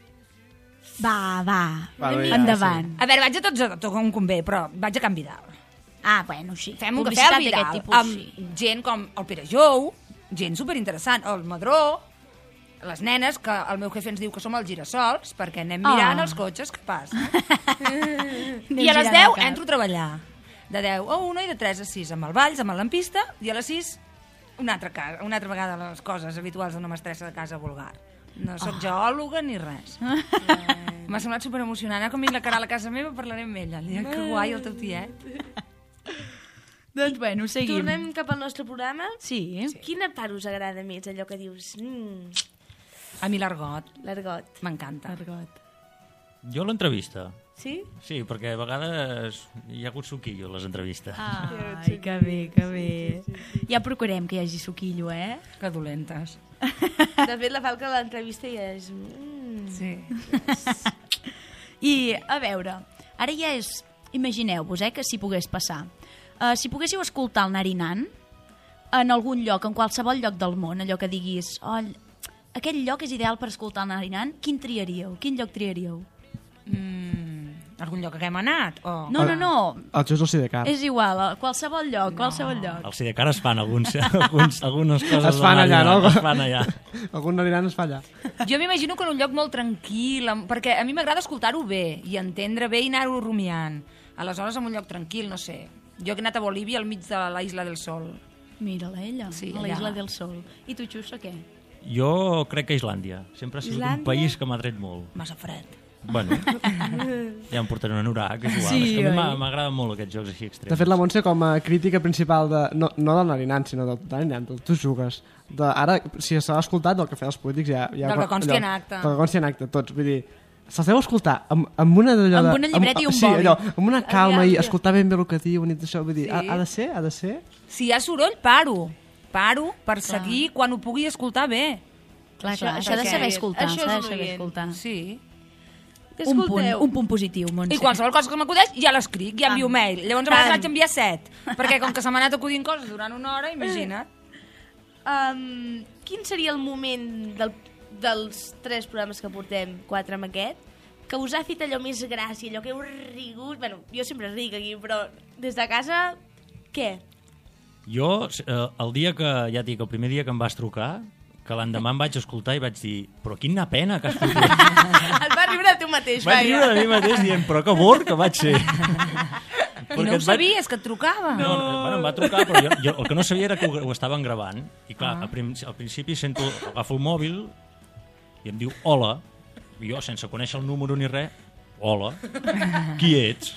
Va, va. Va, bé, ja, Endavant. A veure, vaig a tots a tot com convé, però vaig a Can Vidal. Ah, bueno, sí. Fem un cafè Publicitat al Vidal, d'aquest tipus, amb sí. gent com el Pere Jou, gent superinteressant, el Madró, les nenes, que el meu jefe ens diu que som els girassols, perquè anem mirant Oh. els cotxes que passen. Anem I a les girant deu el cap. entro a treballar. De deu a una i de tres a sis amb el Valls, amb el lampista, i a les sis una altra, ca- una altra vegada les coses habituals d'una mestressa de casa vulgar. No sóc geòloga ni res. M'ha semblat superemocionant. Ara com vinc la cara a la casa meva parlaré amb ella. Li dic, que guai el teu tiet. Doncs bueno, seguim. Tornem cap al nostre programa. Sí. Sí. Quina part us agrada més? Allò que dius... Mm, A mi l'argot. l'argot. M'encanta. Argot. Jo l'entrevista. Sí? Sí, perquè a vegades hi ha hagut suquillo a les entrevistes. Ai, que bé, que bé. Ja procurem que hi hagi suquillo, eh? Que dolentes. De fet, la falca de l'entrevista ja és... Mm, Sí. I, a veure, ara ja és... Imagineu-vos, eh, que si pogués passar. Uh, si poguéssiu escoltar el Narinant en algun lloc, en qualsevol lloc del món, allò que diguis, oh, aquest lloc és ideal per escoltar el Narinant, quin triaríeu? Quin lloc triaríeu? Mm, algun lloc que hem anat? O... No, no, no. El Xus del Sidecar. És igual, a qualsevol lloc, no. qualsevol lloc. Al Sidecar es fan alguns, alguns, algunes coses. Es fan de allà, Navidad, no? Es fan allà. Algun narinant es fa allà. Jo m'imagino que en un lloc molt tranquil, amb- perquè a mi m'agrada escoltar-ho bé i entendre bé i anar-ho rumiant. Aleshores, en un lloc tranquil, no sé. Jo he anat a Bolívia al mig de la Isla del Sol. Mira-la, ella, Sí, a la allà. Isla del Sol. I tu, Xuso, què? Jo crec que Islàndia. Sempre ha sigut Islàndia? un país que m'ha tret molt. Massa fred. Bueno, ja em portaré un anorac, és igual. Sí, és que a mi oi? m'ha- m'agraden molt aquests jocs així extrems. De fet, la Montse, com a crítica principal, de, no, no del narinant, sinó del narinant, del tu jugues. De, ara, si s'ha escoltat del que feien els polítics, ja... ja Del que consti allò- en acte. Del que consti en acte, tots. Vull dir, se'ls deu escoltar amb, amb una d'allò Amb de... una llibreta i un sí, boli. allò, amb una calma Aviam, i aviam. escoltar ben bé el que diuen i tot això. Vull dir, Sí. ha, ha de ser, ha de ser... Si hi ha soroll, paro. Paro per seguir quan ho pugui escoltar bé. Clar, Això- clar, això s'ha de és saber oient. escoltar, Això s'ha de és saber oient. escoltar. Sí. Què Un punt, escolteu? un punt positiu, Montse. I qualsevol cosa que m'acudeix ja l'escric, ja envio mail. Llavors a vegades Tant. vaig enviar set, perquè com que se m'ha anat acudint coses durant una hora, imagina't. Um, quin seria el moment del, dels tres programes que portem, quatre amb aquest, que us ha fet allò més gràcia, allò que heu rigut... Bueno, jo sempre ric aquí, però des de casa, què? Jo, eh, el dia que, ja et dic, el primer dia que em vas trucar, que l'endemà em vaig escoltar i vaig dir, però quina pena que has fotut. Et vas riure de tu mateix, Vaig riure de mi mateix dient, però que bord que vaig ser. I no ho sabies, que et trucava? No, no, bueno, em va trucar, però jo, jo el que no sabia era que ho, ho estaven gravant. I clar, Ah. al, prim, al principi sento, agafo el mòbil i em diu hola. I jo, sense conèixer el número ni res, hola, qui ets?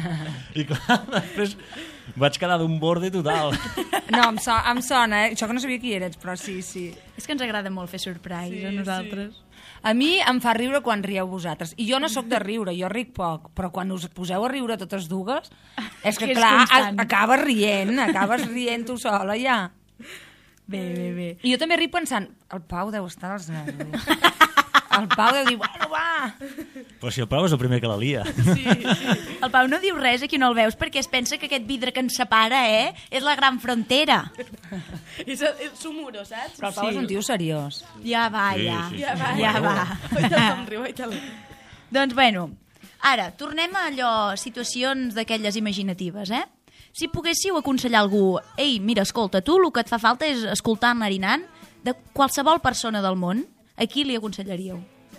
I clar, després vaig quedar d'un borde total. No, em, so, em sona, eh? Això que no sabia qui eres, però sí, sí. És que ens agrada molt fer surprise sí, a nosaltres. Sí. A mi em fa riure quan rieu vosaltres. I jo no sóc de riure, jo ric poc, però quan us poseu a riure totes dues, és que, Que és clar, constant. a, acabes rient, acabes rient tu sola ja. Bé, bé, bé. I jo també ric pensant, el Pau deu estar als nervis. El Pau deu dir, bueno, va! Però si el Pau és el primer que la lia. Sí, sí. El Pau no diu res a qui no el veus perquè es pensa que aquest vidre que ens separa, eh, és la gran frontera. És el, el sumuro, saps? Però el Pau sí. és un tio seriós. Ja va, Sí, ja. sí, sí. Ja va, Ja va. Oi, te'l riu, oi, te'l Doncs bueno, ara, tornem a allò, situacions d'aquelles imaginatives, eh? Si poguéssiu aconsellar algú, ei, mira, escolta, tu el que et fa falta és escoltar Narinant de qualsevol persona del món, a qui li aconsellaríeu?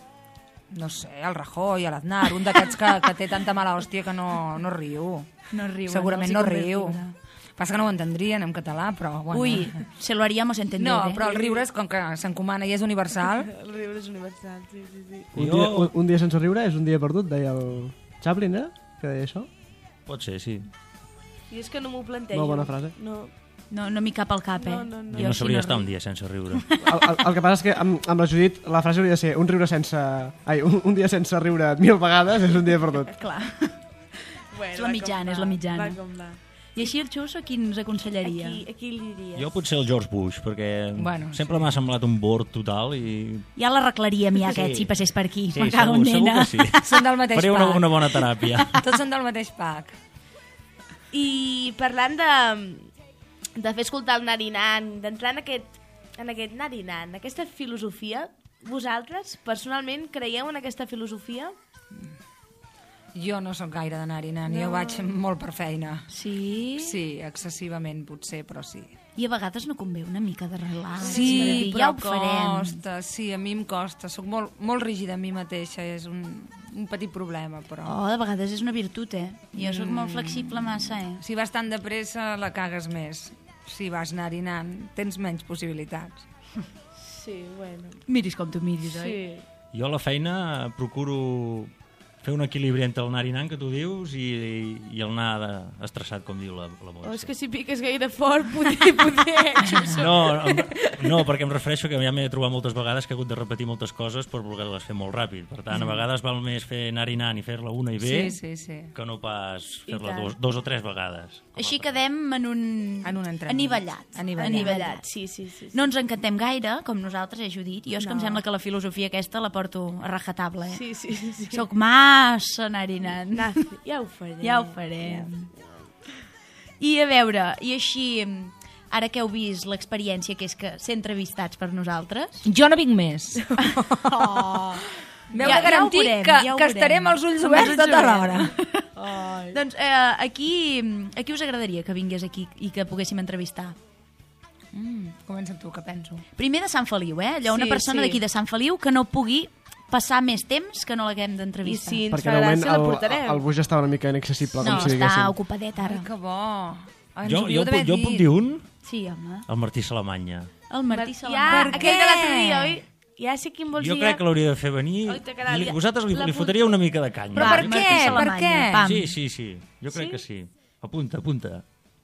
No sé, el Rajoy, l'Aznar, un d'aquests que, que té tanta mala hòstia que no, no riu. No riuen. Segurament els hi no convé riu. riure. Passa que no ho entendrien en català, però... Bueno. Ui, se lo haríamos entender. No, eh? però el riure, és com que s'encomana i és universal... El riure és universal, sí, sí, sí. Un, Jo- dia, un, un dia sense riure és un dia perdut, deia el Chaplin, era? Que deia això? Pot ser, sí. I és que no m'ho plantejo. Molt bona frase. No. No, no m'hi cap al cap, eh? No, no, no. Jo no sí sabria estar ric. un dia sense riure. El, el, el que passa és que amb, amb la Judit la frase hauria de ser un riure sense... Ai, un, un dia sense riure mil vegades és un dia perdut. Clar. Bueno, És la va mitjana, com és la va, mitjana. Va com va. I així el Xuso, qui ens aconsellaria? Aquí, aquí li diries. Jo potser el George Bush, perquè Bueno, sempre m'ha semblat un bord total i... Ja l'arreglaríem ja, aquest, Sí. si passés per aquí. Sí, Me cago segur, en segur nena. que sí. Són del mateix Faré una, pack. una bona teràpia. Tots són del mateix pack. I parlant de, de fer escoltar el narinant, d'entrar en aquest, en aquest narinant, aquesta filosofia, vosaltres, personalment, creieu en aquesta filosofia? Jo no sóc gaire d'anar-hi anant, no. Jo vaig molt per feina. Sí? Sí, excessivament potser, però sí. I a vegades no convé una mica de relax. de Sí, dir, però ja ho farem. costa, sí, a mi em costa. Soc molt, molt rígida a mi mateixa, és un, un petit problema, però... Oh, de vegades és una virtut, eh? Jo sóc molt flexible massa, eh? Si vas tan de pressa, la cagues més. Si vas anar-hi anant, tens menys possibilitats. Sí, bueno. Miris com tu miris, oi? Sí. Jo a la feina procuro fer un equilibri entre el anar i anant, que tu dius, i, i el anar de, estressat, com diu la, la Montse. O és que si piques gaire fort, poder, poder... No, em, no, perquè em refereixo que ja m'he trobat moltes vegades que he hagut de repetir moltes coses per voler-les fer molt ràpid. Per tant, a vegades val més fer anar i anant i fer-la una i bé Sí, sí, sí. que no pas I fer-la tant. dos, dos o tres vegades. Així quedem en un... En un entremig. Anivellat. Anivellat. Anivellat, sí, sí, sí. sí. No ens encantem gaire, com nosaltres, eh, Judit? Jo és que em No. sembla que la filosofia aquesta la porto a rajatabla, eh? Sí, sí, sí. sí. Soc massa narinant. Nazi, ja ho farem. Ja ho farem. I a veure, i així, ara que heu vist l'experiència que és que ser entrevistats per nosaltres... Jo no vinc més. Oh. M'heu Ja- de garantir ja ho veurem, que, ja ho que veurem. estarem els ulls Amb els oberts ulls tota oberts. l'hora. Doncs eh, aquí, aquí us agradaria que vingués aquí i que poguéssim entrevistar? Mm, comença tu, que penso. Primer de Sant Feliu, eh? Allò, una Sí, persona sí. d'aquí de Sant Feliu que no pugui passar més temps que no l'haguem I d'entrevistar. si ens Perquè fa de moment gràcia, la el, portarem. el bus ja estava una mica inaccessible, No, com si està diguéssim. ocupadet ara. Ai, que bo. Ens Jo, hauríeu jo, d'haver puc, jo dit. puc dir un? Sí, home. El Martí Salamanya. El Martí Ja, Salamà. aquell de l'altre dia, oi? Ja sé quin vols Jo dir. crec que l'hauria de fer venir. Oita, carai, Li- ja- Vosaltres li, la li punt- fotria una mica de canya. Però Va, per Martí què? Per Salamanya, què? pam. Sí, sí, sí. Jo crec Sí? que sí. Apunta, apunta.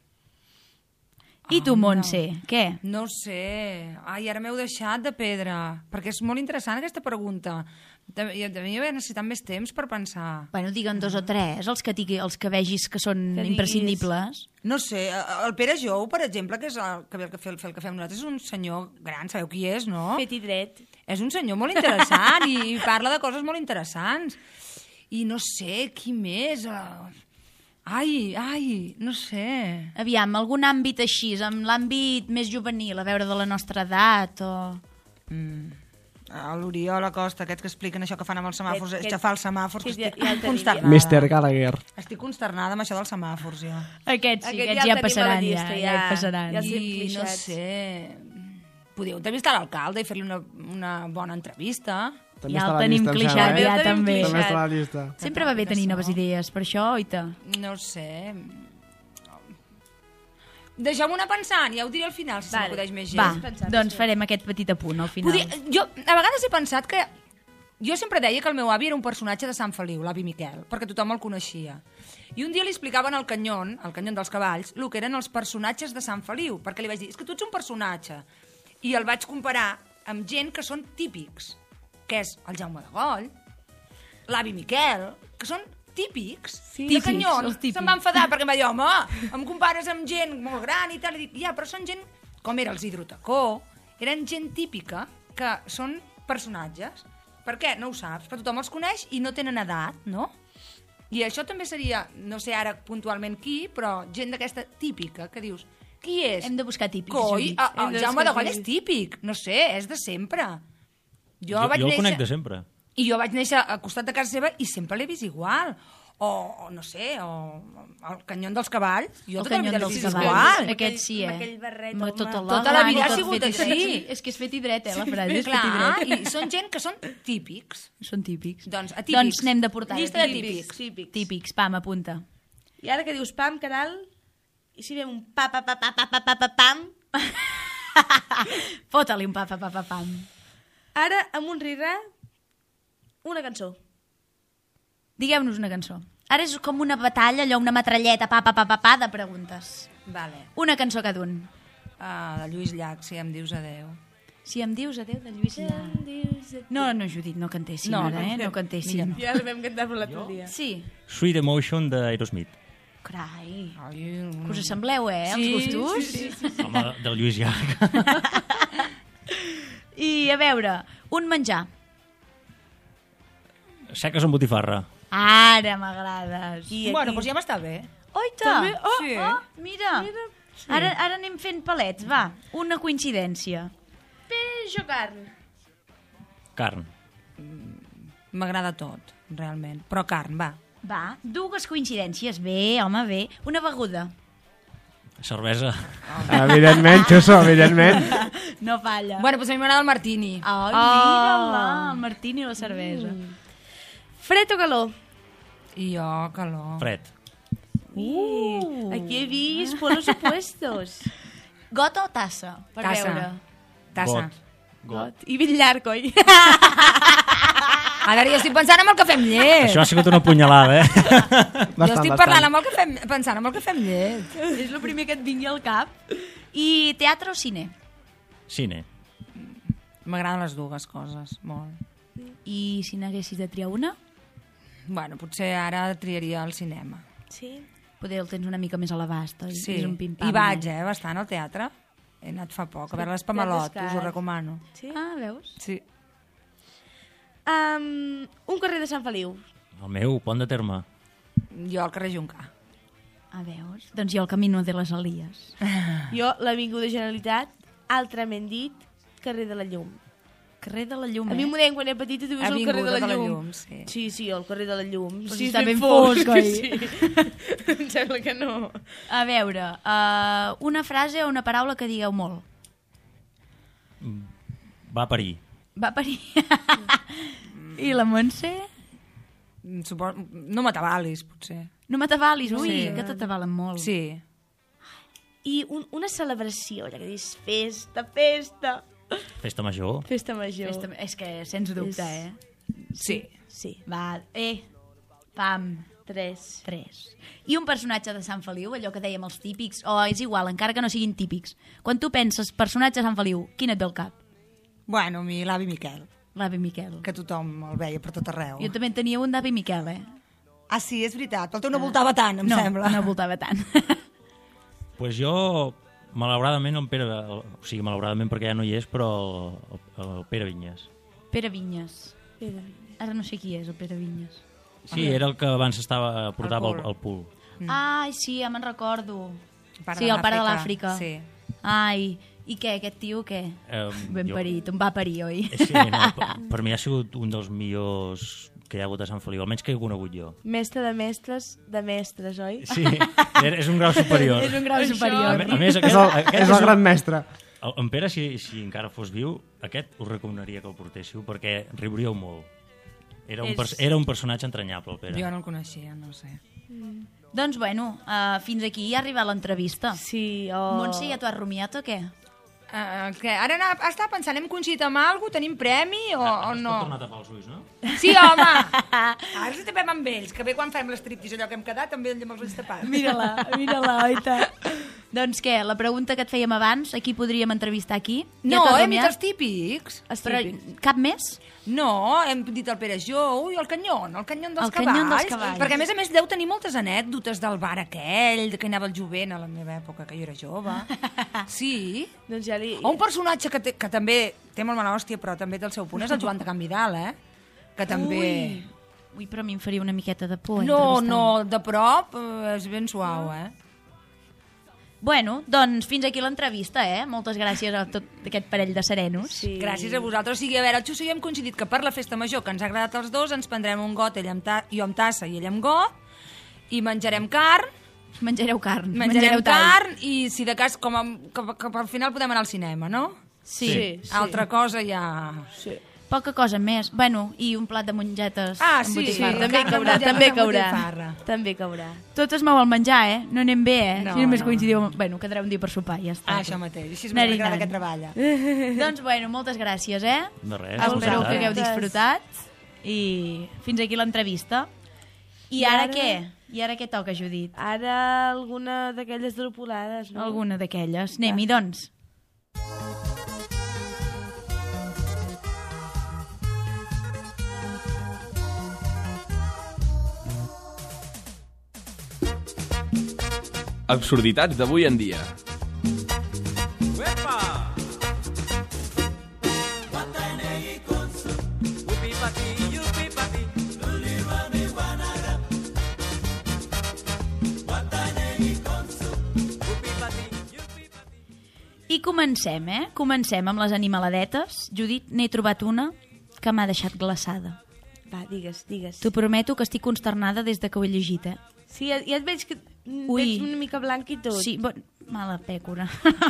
I tu, Montse, què? No ho sé. Ai, ara m'heu deixat de pedra. Perquè és molt interessant aquesta pregunta. Devia haver necessitat més temps per pensar. Bueno, diguen dos o tres, els que, tigui, els que vegis que són Que diguis. imprescindibles. No sé, el Pere Jou, per exemple, que és el que ve el que, el, el que fem nosaltres, és un senyor gran, sabeu qui és, no? Fet i dret. És un senyor molt interessant i, i parla de coses molt interessants. I no sé, qui més? Eh, Ai, ai, no sé. Aviam, algun àmbit així, amb l'àmbit més juvenil, a veure de la nostra edat, o... Mm. L'Oriol Acosta, aquests que expliquen això que fan amb els semàfors, Aquest- aixafar els semàfors, que aquest ja- estic ja el tenim, consternada. mister Gallagher. Estic consternada amb això dels semàfors, jo. Aquests sí, Aquest aquests ja ja, el tenim a la passaran, ja, llista, ja, ja. hi passaran. Ja els hem I no clixats. sé... Podríeu entrevistar l'alcalde i fer-li una, una bona entrevista. També Ja està el a la tenim llista, em clixat, sembla, eh? ja tenim també. clixat. També està a la llista. Sempre va bé tenir noves idees, per això, oita. No ho sé... Deixeu-me anar pensant, ja ho diré al final, si Vale. se m'acudeix més Va, gent. doncs farem aquest petit apunt al final. Podia, jo a vegades he pensat que... Jo sempre deia que el meu avi era un personatge de Sant Feliu, l'avi Miquel, perquè tothom el coneixia. I un dia li explicaven al Canyon, al Canyon dels Cavalls, el que eren els personatges de Sant Feliu, perquè li vaig dir, és que tu ets un personatge. I el vaig comparar amb gent que són típics, que és el Jaume de Goll, l'avi Miquel, que són típics. Sí, I el Canyon se'm va enfadar perquè em va dir, home, em compares amb gent molt gran i tal. I dic, ja, però són gent, com era els Hidrotacó, eren gent típica que són personatges. Per què? No ho saps, però tothom els coneix i no tenen edat, no? I això també seria, no sé ara puntualment qui, però gent d'aquesta típica, que dius, qui és? Hem de buscar típics, Coi, Judit. a- Hem el de Jaume de buscar Goll és típic, no sé, és de sempre. Jo, Jo, vaig jo el néixer... conec de sempre. I jo vaig néixer al costat de casa seva i sempre l'he vist igual. O, o no sé, o el Canyon dels Cavalls. Jo El tota la Canyon vida l'he dels vist Cavalls. igual. Aquest sí, eh? Amb aquell barret, Ma- home. Tota la, Tota la vida ha tot sigut fet i així. dret. És que és fet i dret, eh, la frase. És fet i Clar, dret. i són gent que són típics. Són típics. Doncs atípics. Doncs n'hem de portar. Llista de Típics, típics. típics. Típics, pam, apunta. I ara que dius pam, Caral, i si fem un pa, pa, pa, pa, pa, pa, pa, pa, pam, Fota-li un pa, pa, pa, pa, pam. ara, amb un rirà, una cançó. Digueu-nos una cançó. Ara és com una batalla, allò, una metralleta, pa, pa, pa, pa, pa, de preguntes. Vale. Una cançó cada un. Uh, de Lluís Llach, si em dius adeu. Si em dius adeu de Lluís Llach. No, no, Judit, no cantessin No, ara, eh? No cantessin. Ja la vam cantar per l'altre dia. Sí. Sweet Emotion d'Aerosmith. Carai. Ai, Que us assembleu, eh, els Sí, gustos? sí, sí, sí. Home, del Lluís Llach. I, a veure, un menjar. Seques amb botifarra. Ara m'agrades. I Bueno, aquí- doncs ja m'està bé. Oita! També? Oh, Sí. Oh, mira. Sí. Ara, ara anem fent palets, va. Una coincidència. Peix o carn? Carn. M'agrada tot, realment. Però carn, va. Va, dues coincidències. Bé, home, bé. Una beguda. Cervesa. Evidentment, Xuso, evidentment. No falla. Bueno, doncs a mi m'agrada el martini. Oh, mira-la, el martini i la cervesa. Fred o calor? I jo, calor. Fred. Uh, aquí he vist polos opuestos. Got o tassa? Per Tassa. veure. Tassa. Got. Got. I ben llarg, oi? A veure, jo estic pensant en el cafè amb llet. Això ha sigut una punyalada, eh? Jo estic parlant amb el cafè, pensant en el cafè amb llet. És el primer que et vingui al cap. I teatre o cine? Cine. M'agraden les dues coses, molt. I si n'haguessis de triar una? Bueno, potser ara triaria el cinema. Sí. Poder el tens una mica més a l'abast. oi? Sí, És un pim-pam. i vaig, eh, bastant al teatre. He anat fa poc, a veure l'Espamalot, Teatre us ho Escat. recomano. Sí? Ah, veus? Sí. Um, un carrer de Sant Feliu. El meu, Pont de Terme. Jo al carrer Juncà. Ah, veus? Doncs jo el camino de les Elies. Jo, l'Avinguda Generalitat, altrament dit, carrer de la Llum. Carrer de la Llum, A mi eh? m'ho deien quan era petita, tu veus el carrer de la, Llum. sí. Sí, sí, el carrer de la Llum. Pues sí, està és ben fosc, oi? Sí. Em sembla que no. A veure, uh, una frase o una paraula que digueu molt. Va a parir. Va parir. I la Montse? Mm, Supos... No m'atabalis, potser. No m'atabalis, ui, Sí. que t'atabalen molt. Sí. I un, una celebració, ja que dius festa, festa. Festa major. Festa major. Festa, és que, sens dubte, És- eh? Sí. Sí. Va, eh, pam, Tres. tres. I un personatge de Sant Feliu, allò que dèiem els típics, o és igual, encara que no siguin típics. Quan tu penses personatge de Sant Feliu, quin et ve al cap? Bueno, a mi l'avi Miquel, L'avi Miquel. que tothom el veia per tot arreu. Jo també en tenia un d'avi Miquel, eh? Ah, sí, és veritat. El teu no voltava tant, em no, sembla. no voltava tant. Pues jo, malauradament, el Pere... El, o sigui, malauradament perquè ja no hi és, però el, el, el Pere Vinyes. Pere Vinyes. Ara no sé qui és, el Pere Vinyes. Sí, era el que abans estava, portava El el, pul. el pul. Mm. Ai, sí, ja me'n recordo. Pare sí, de el pare de l'Àfrica, l'Àfrica. sí. Ai, i què, aquest tio, què? Um, Ben parit, em va parir, oi? Sí, no, per, per mi ha sigut un dels millors que hi ha hagut a Sant Feliu, almenys que he conegut jo. Mestre de mestres de mestres, oi? Sí, és un grau superior. És un grau Això- A, superior. a més, És aquest, el, aquest és el un- gran mestre. El, en Pere, si, si encara fos viu, aquest us recomanaria que el portéssiu, perquè riuríeu molt. Era un, És- pers era un personatge entranyable, el Pere. Jo no el coneixia, no sé. Mm. Doncs, bueno, uh, fins aquí ha arribat l'entrevista. Sí, oh... Montse, ja t'ho has rumiat o què? Uh, que ara anava, estava pensant, hem coincidit amb alguna cosa, tenim premi o, o no? Es pot tornar a tapar els ulls, no? Sí, home! Ara ens tapem amb ells, que bé quan fem l'estriptease allò que hem quedat, també amb els ulls tapats. Mira-la, mira-la, oita. Doncs què, la pregunta que et fèiem abans, aquí podríem entrevistar aquí? No, ja hem dit els típics. Els Però típics. Cap més? No, hem dit el Pere Jou i el canyon, el canyon dels el cavalls. Canyon dels cavalls. Perquè a més a més deu tenir moltes anècdotes del bar aquell, que anava el jovent a la meva època, que jo era jove. Sí. Doncs ja li... O un personatge que, té, que també té molt mala hòstia, però també té el seu punt, és el Joan de Can Vidal, eh? Que també... Ui. Ui, però a mi em faria una miqueta de por. No, no, de prop eh, és ben suau, eh? Bueno, doncs fins aquí l'entrevista, eh? Moltes gràcies a tot aquest parell de serenos. Sí. Gràcies a vosaltres. O sigui, a veure, el Xuso i jo hem coincidit que per la festa major, que ens ha agradat els dos, ens prendrem un got, ell amb ta jo amb tassa i ell amb got, i menjarem carn. Menjareu carn. Menjarem carn i, si de cas, com a, que, que al final podem anar al cinema, no? Sí. sí, sí. Altra cosa ja... Sí. Poca cosa més. Bueno, i un plat de mongetes ah, amb sí, botifarra. Sí, també caurà, també caurà. També caurà. Tot es mou al menjar, eh? No anem bé, eh? No, si només no. coincidiu... Bueno, quedarà un dia per sopar, ja està. Ah, això mateix. Així és molt agrada que treballa. Doncs, bueno, moltes gràcies, eh? De res. Espero que hagueu disfrutat. I fins aquí l'entrevista. I, I ara, ara què? I ara què toca, Judit? Ara alguna d'aquelles dropolades, no? Alguna d'aquelles. Anem-hi, doncs. Absurditats d'avui en dia. I comencem, eh? Comencem amb les animaladetes. Judit, n'he trobat una que m'ha deixat glaçada. Va, digues, digues. T'ho prometo que estic consternada des de que ho he llegit, eh? Sí, ja, ja et veig que Ui. veig una mica blanc i tot. Sí, bon, mala pècora.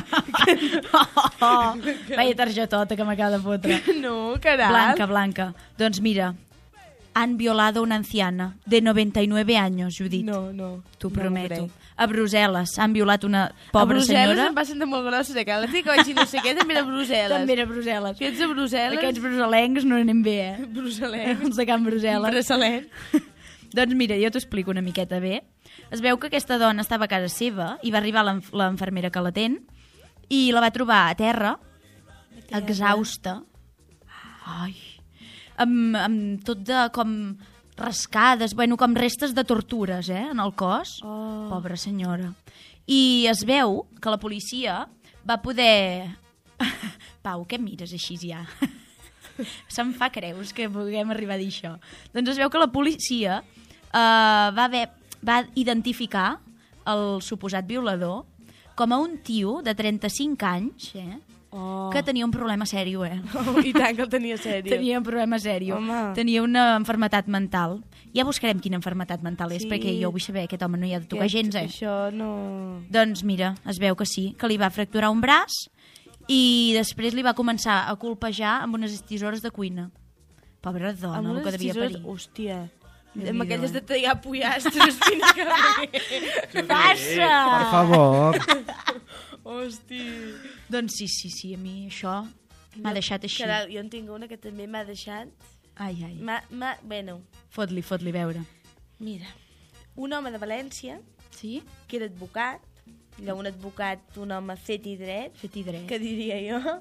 oh, oh, Vaya targetota que m'acaba de fotre. No, caram. Blanca, blanca. Doncs mira, han violado una anciana de noventa y nueve años, Judit. No, no. T'ho no prometo. A Brussel·les han violat una pobra senyora. A Brussel·les senyora. em passen de molt grossos, eh? Que la tia que vaig dir no sé què també era a Brussel·les. També era a Brussel·les. Aquests a Brussel·les... Aquests brusselencs no anem bé, eh? Brusselencs. Els de Can Brussel·les. Brusselencs. Doncs mira, jo t'ho explico una miqueta bé. Es veu que aquesta dona estava a casa seva i va arribar l'enfermera que l'atén i la va trobar a terra, terra. exhausta. Ai, amb, amb tot de com rascades, bueno, com restes de tortures, eh, en el cos. Oh. Pobra senyora. I es veu que la policia va poder... Pau, què mires així ja? Se'm fa creus que puguem arribar a dir això. Doncs es veu que la policia eh, va, haver, va identificar el suposat violador com a un tio de trenta-cinc anys, eh, oh. que tenia un problema sèrio, eh? Oh, I tant que el tenia sèrio. Tenia un problema sèrio. Home. Tenia una enfermetat mental. Ja buscarem quina enfermetat mental és, Sí. perquè jo vull saber, aquest home no hi ha de tocar Aquest, gens, eh? Això no... Doncs mira, es veu que sí, que li va fracturar un braç i després li va començar a colpejar amb unes tisores de cuina. Pobra dona, Amb el unes que devia tisores, parir. hòstia. Déu-n'hi-do, Amb aquelles eh? de tallar pollastres. Quina que... Passa! Per favor. Hòstia. Doncs sí, sí, sí, a mi això m'ha deixat així. Caral, jo en tinc una que també m'ha deixat... Ai, ai. M'ha... m'ha- Bueno, Fot-li, fot-li veure. mira. Un home de València, Sí? que era advocat, allò, un advocat, un home fet i dret, Fet i dret. que diria jo,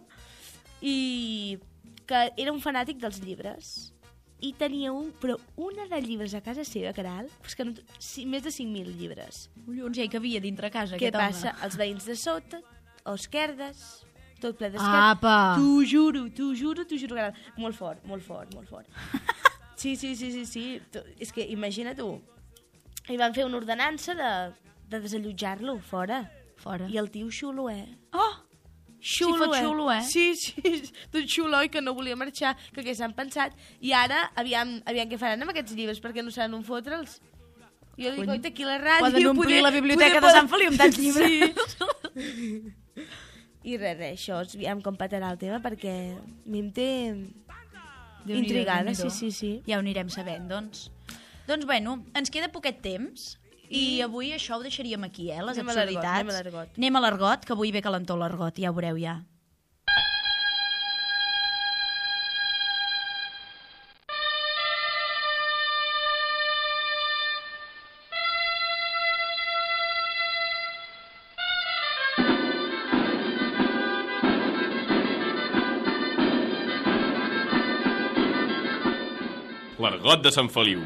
i que era un fanàtic dels llibres. I tenia un, però una de llibres a casa seva, Caral, pues que no, sí, més de cinc mil llibres. Collons, ja hi cabia dintre casa, Què aquest passa? home. Els veïns de sota, o esquerdes, tot ple d'esquerdes. Apa! T'ho juro, t'ho juro, t'ho juro, Caral. Molt fort, molt fort, molt fort. Sí, sí, sí, sí, sí. Tu- És que imagina tu, i van fer una ordenança de, de desallotjar-lo fora. Fora. I el tio xulo, eh? Oh! Xulo, Sí, fot xulo, eh? Sí, sí, tot xulo, i que no volia marxar, que què s'han pensat. I ara, aviam, aviam què faran amb aquests llibres, perquè no saben on fotre'ls. Jo dic, Cony. oita, aquí a la ràdio... Poden omplir poder- la biblioteca poder- de Sant Feliu amb tants llibres. Sí. I res, res, això, aviam com patarà el tema, perquè a mi em té Déu-n'hi-do, intrigada, Déu-n'hi-do. sí, sí, sí. Ja ho anirem sabent, doncs. Doncs, bueno, ens queda poquet temps I avui això ho deixaríem aquí, eh, les Anem a l'argot, absurditats. anem a l'argot. Anem a l'argot, que avui ve calentó l'argot, ja ho veureu ja. L'argot de Sant Feliu.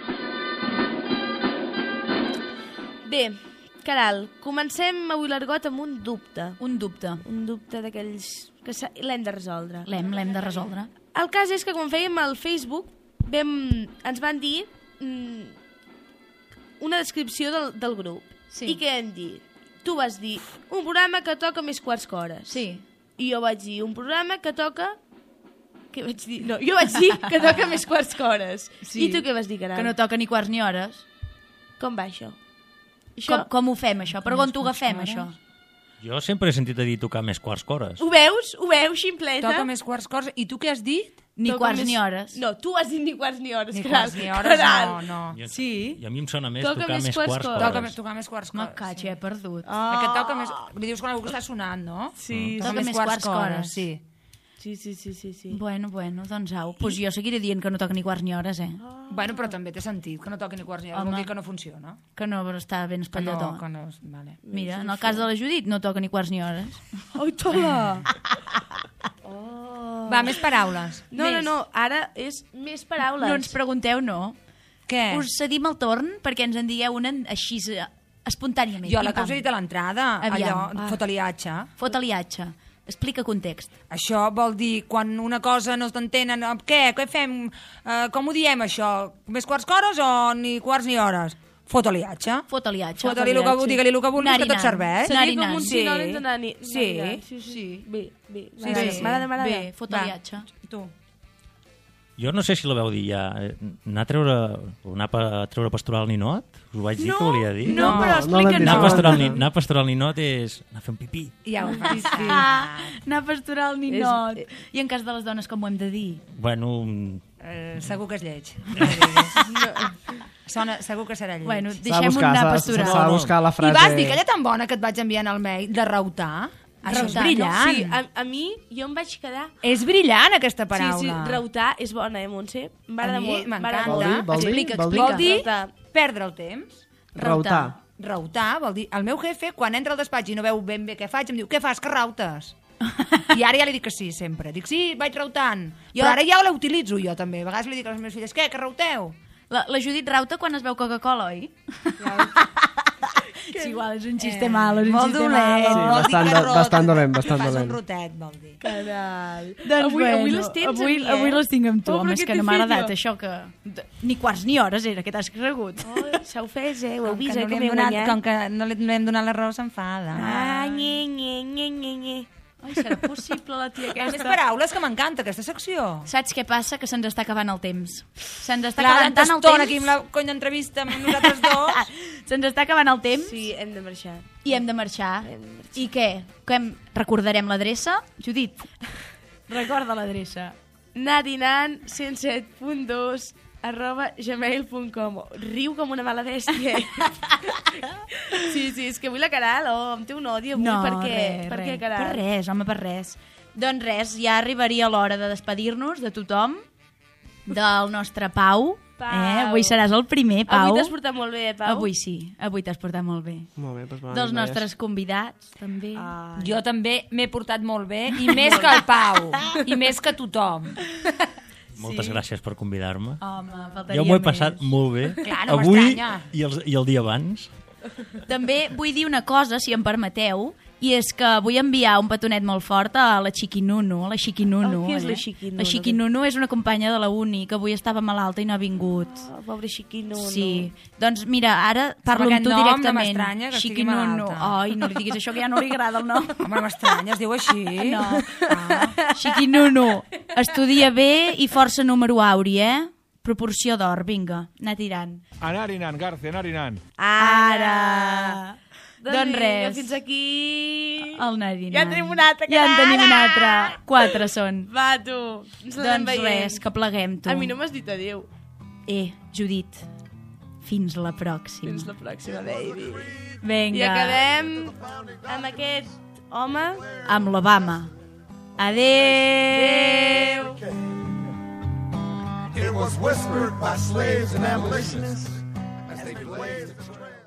Bé, Caral, comencem avui l'argot amb un dubte. Un dubte. Un dubte d'aquells que s'ha- l'hem de resoldre. L'hem, l'hem de resoldre. El cas és que quan fèiem el Facebook vam, ens van dir mm, una descripció del, del grup. Sí. I què hem dit? Tu vas dir un programa que toca més quarts que hores. Sí. I jo vaig dir un programa que toca... Què vaig dir? No, jo vaig dir que toca més quarts que hores. Sí. I tu què vas dir, Caral? Que no toca ni quarts ni hores. Com va això? Com, com ho fem, això? Per on ho agafem, hores? això? Jo sempre he sentit a dir tocar més quarts cores. Ho veus? Ho veus, ximpleta? Toca més quarts cors. I tu què has dit? Ni Toca quarts més- ni hores. No, tu has dit ni quarts ni hores, Ni Caral. quarts ni hores, Caral. no, no. I, Sí? I a mi em sona més Toca tocar més més quarts quarts cores. Toca, cores. tocar més quarts Me cors. catxo, he perdut. Ah. Aquest toca més... Li dius quan algú està sonant, no? Sí, Toca toca més més quarts quarts cores, cores. sí. Sí, sí, sí, sí, sí. Bueno, bueno, doncs au. Pues jo seguiré dient que no toca ni quarts ni hores, eh? Bueno, però també té sentit, que no toqui ni quarts ni hores, Home. vol dir que no funciona. Que no està ben Que no, espatllató. que no... Vale. Mira, en el cas de la Judit no toca ni quarts ni hores. Ai, tola! Va, més paraules. No, no, no, ara és més paraules. No ens pregunteu, no. Què? Us cedim el torn perquè ens en digueu una així eh, espontàniament. Jo la que Pim-pam. us he dit a l'entrada, Aviam. allò, Ah. fotaliatge. Fotaliatge. Explica context. Això vol dir quan una cosa no t'entenen, eh, què, què fem, uh, com ho diem això, més quarts hores o ni quarts ni hores? Fotaliatge. Fotaliatge. Fota-li el que, digue-li el que vulguis, que tot Nari-nan. serveix. Seria Nari-nan. com un Sí. sinònim de nani. Sí. nani-nan. sí, sí, sí. Bé, bé. Sí, M'agrada, sí. m'agrada, m'agrada. Bé, fotaliatge. Tu. Jo no sé si la vau dir ja. eh, Anar a treure, anar a treure pastoral al ninot? Us ho vaig dir No, que volia dir? no, No, però no l'hem explica'ns. dit. Anar a No. pastoral, al ni- anar a pastoral al ninot és anar a fer un pipí. Ja ho fas. Sí. Ah, anar a pastorar el ninot. És- I en cas de les dones, com ho hem de dir? Bueno, Eh, segur que és lleig. Sona, segur que serà lleig. Bueno, S'ha de deixem-ho buscar, anar a s'ha de- pastorar. s'ha de buscar la I frase... vas dir aquella tan bona que et vaig enviar en el mail, de rautar? Això és Rautar, no? brillant. Sí, a, a mi, jo em vaig quedar... És brillant, aquesta paraula. Sí, sí, rautar és bona, eh, Montse? M'agrada A mi molt. m'encanta. Vol dir? Vol dir? Explica, Vol dir? explica. Vol dir Rautar. perdre el temps. Rautar. Rautar vol dir... El meu jefe, quan entra al despatx i no veu ben bé què faig, em diu, què fas, que rautes? I ara ja li dic que sí, sempre. Dic, sí, vaig rautant. Jo- Però ara ja la utilitzo jo, també. A vegades li dic a les meves filles, què, que rauteu? La, la Judit rauta quan es veu Coca-Cola, oi? És igual, és un xiste Eh, malo, és un molt xiste dolent. malo. Sí, vol dir bastant que de- rota, bastant dolent, bastant que fas dolent. un rotet, vol dir. Caral. Doncs avui, bueno, avui les tens avui, a mi, eh? avui les tinc amb tu. Oh, Home, però és què que t'he no m'ha fet agradat jo? això que... de- Ni quarts ni hores era, que t'has cregut. Oh, s'ha ofès, eh? Ho heu Com vist, que eh? no Com li he hem donat, guanyat. com que no li hem donat la raó, s'enfada. Ah, nye, nye, nye, nye, nye. Ai, serà possible la tia Més aquesta? paraules, que m'encanta aquesta secció. Saps què passa? Que se'ns està acabant el temps. Se'ns està Clar, acabant tant el estona temps... aquí amb la conya entrevista amb nosaltres dos. Se'ns està acabant el temps Sí, hem de marxar. i hem de marxar. Hem de marxar. I què? Que hem... Recordarem l'adreça? Judit, recorda l'adreça. nadinan cent set punt dos arroba gmail punt com. Riu com una mala bèstia. sí, sí, és que avui la Caral, oh, em té un odi avui. No, per què? res, per res. què, Caral? Per res, home, per res. Doncs res, ja arribaria l'hora de despedir-nos de tothom, del nostre Pau. Pau. Eh? Avui seràs el primer, Pau. Avui t'has portat molt bé, eh, Pau? Avui sí, avui t'has portat molt bé. Molt bé, doncs va, Dels noies. nostres convidats, també. Ah, Jo també m'he portat molt bé, i més que el Pau, i més que tothom. moltes gràcies per convidar-me. Home, faltaria Jo m'ho he més. passat molt bé. Clar, no Avui m'estranya. i, els, i el dia abans. També vull dir una cosa, si em permeteu, i és que vull enviar un petonet molt fort a la Xiquinunu, a la Xiquinunu. Oh, qui és la eh? Xiquinunu? La Xiquinunu és una companya de la uni que avui estava malalta i no ha vingut. oh, pobre xiquino. Sí, doncs mira, ara parlo Amb amb tu aquest nom no directament. m'estranya que estigui Xiquinunu. malalta. Ai, no li diguis això, que ja no li agrada el nom. Home, m'estranya, es diu així. No. Ah. Xiquinunu, estudia bé i força número auri, eh? Proporció d'or, vinga, anar tirant. Anar-hi anant, Garce, anar-hi anant. Ara! Doncs, Doncs vinga, res. fins aquí... El Nadine. Ja en tenim un altre, Ja en Caral. tenim un altre. Quatre són. Va, tu, ens l'anem Doncs veient. res, que pleguem, tu. A mi no m'has dit adéu. Eh, Judit, Fins la pròxima. Fins la pròxima, baby. Vinga. I acabem amb aquest home. Amb l'Obama. Adéu. It was whispered by slaves and abolitionists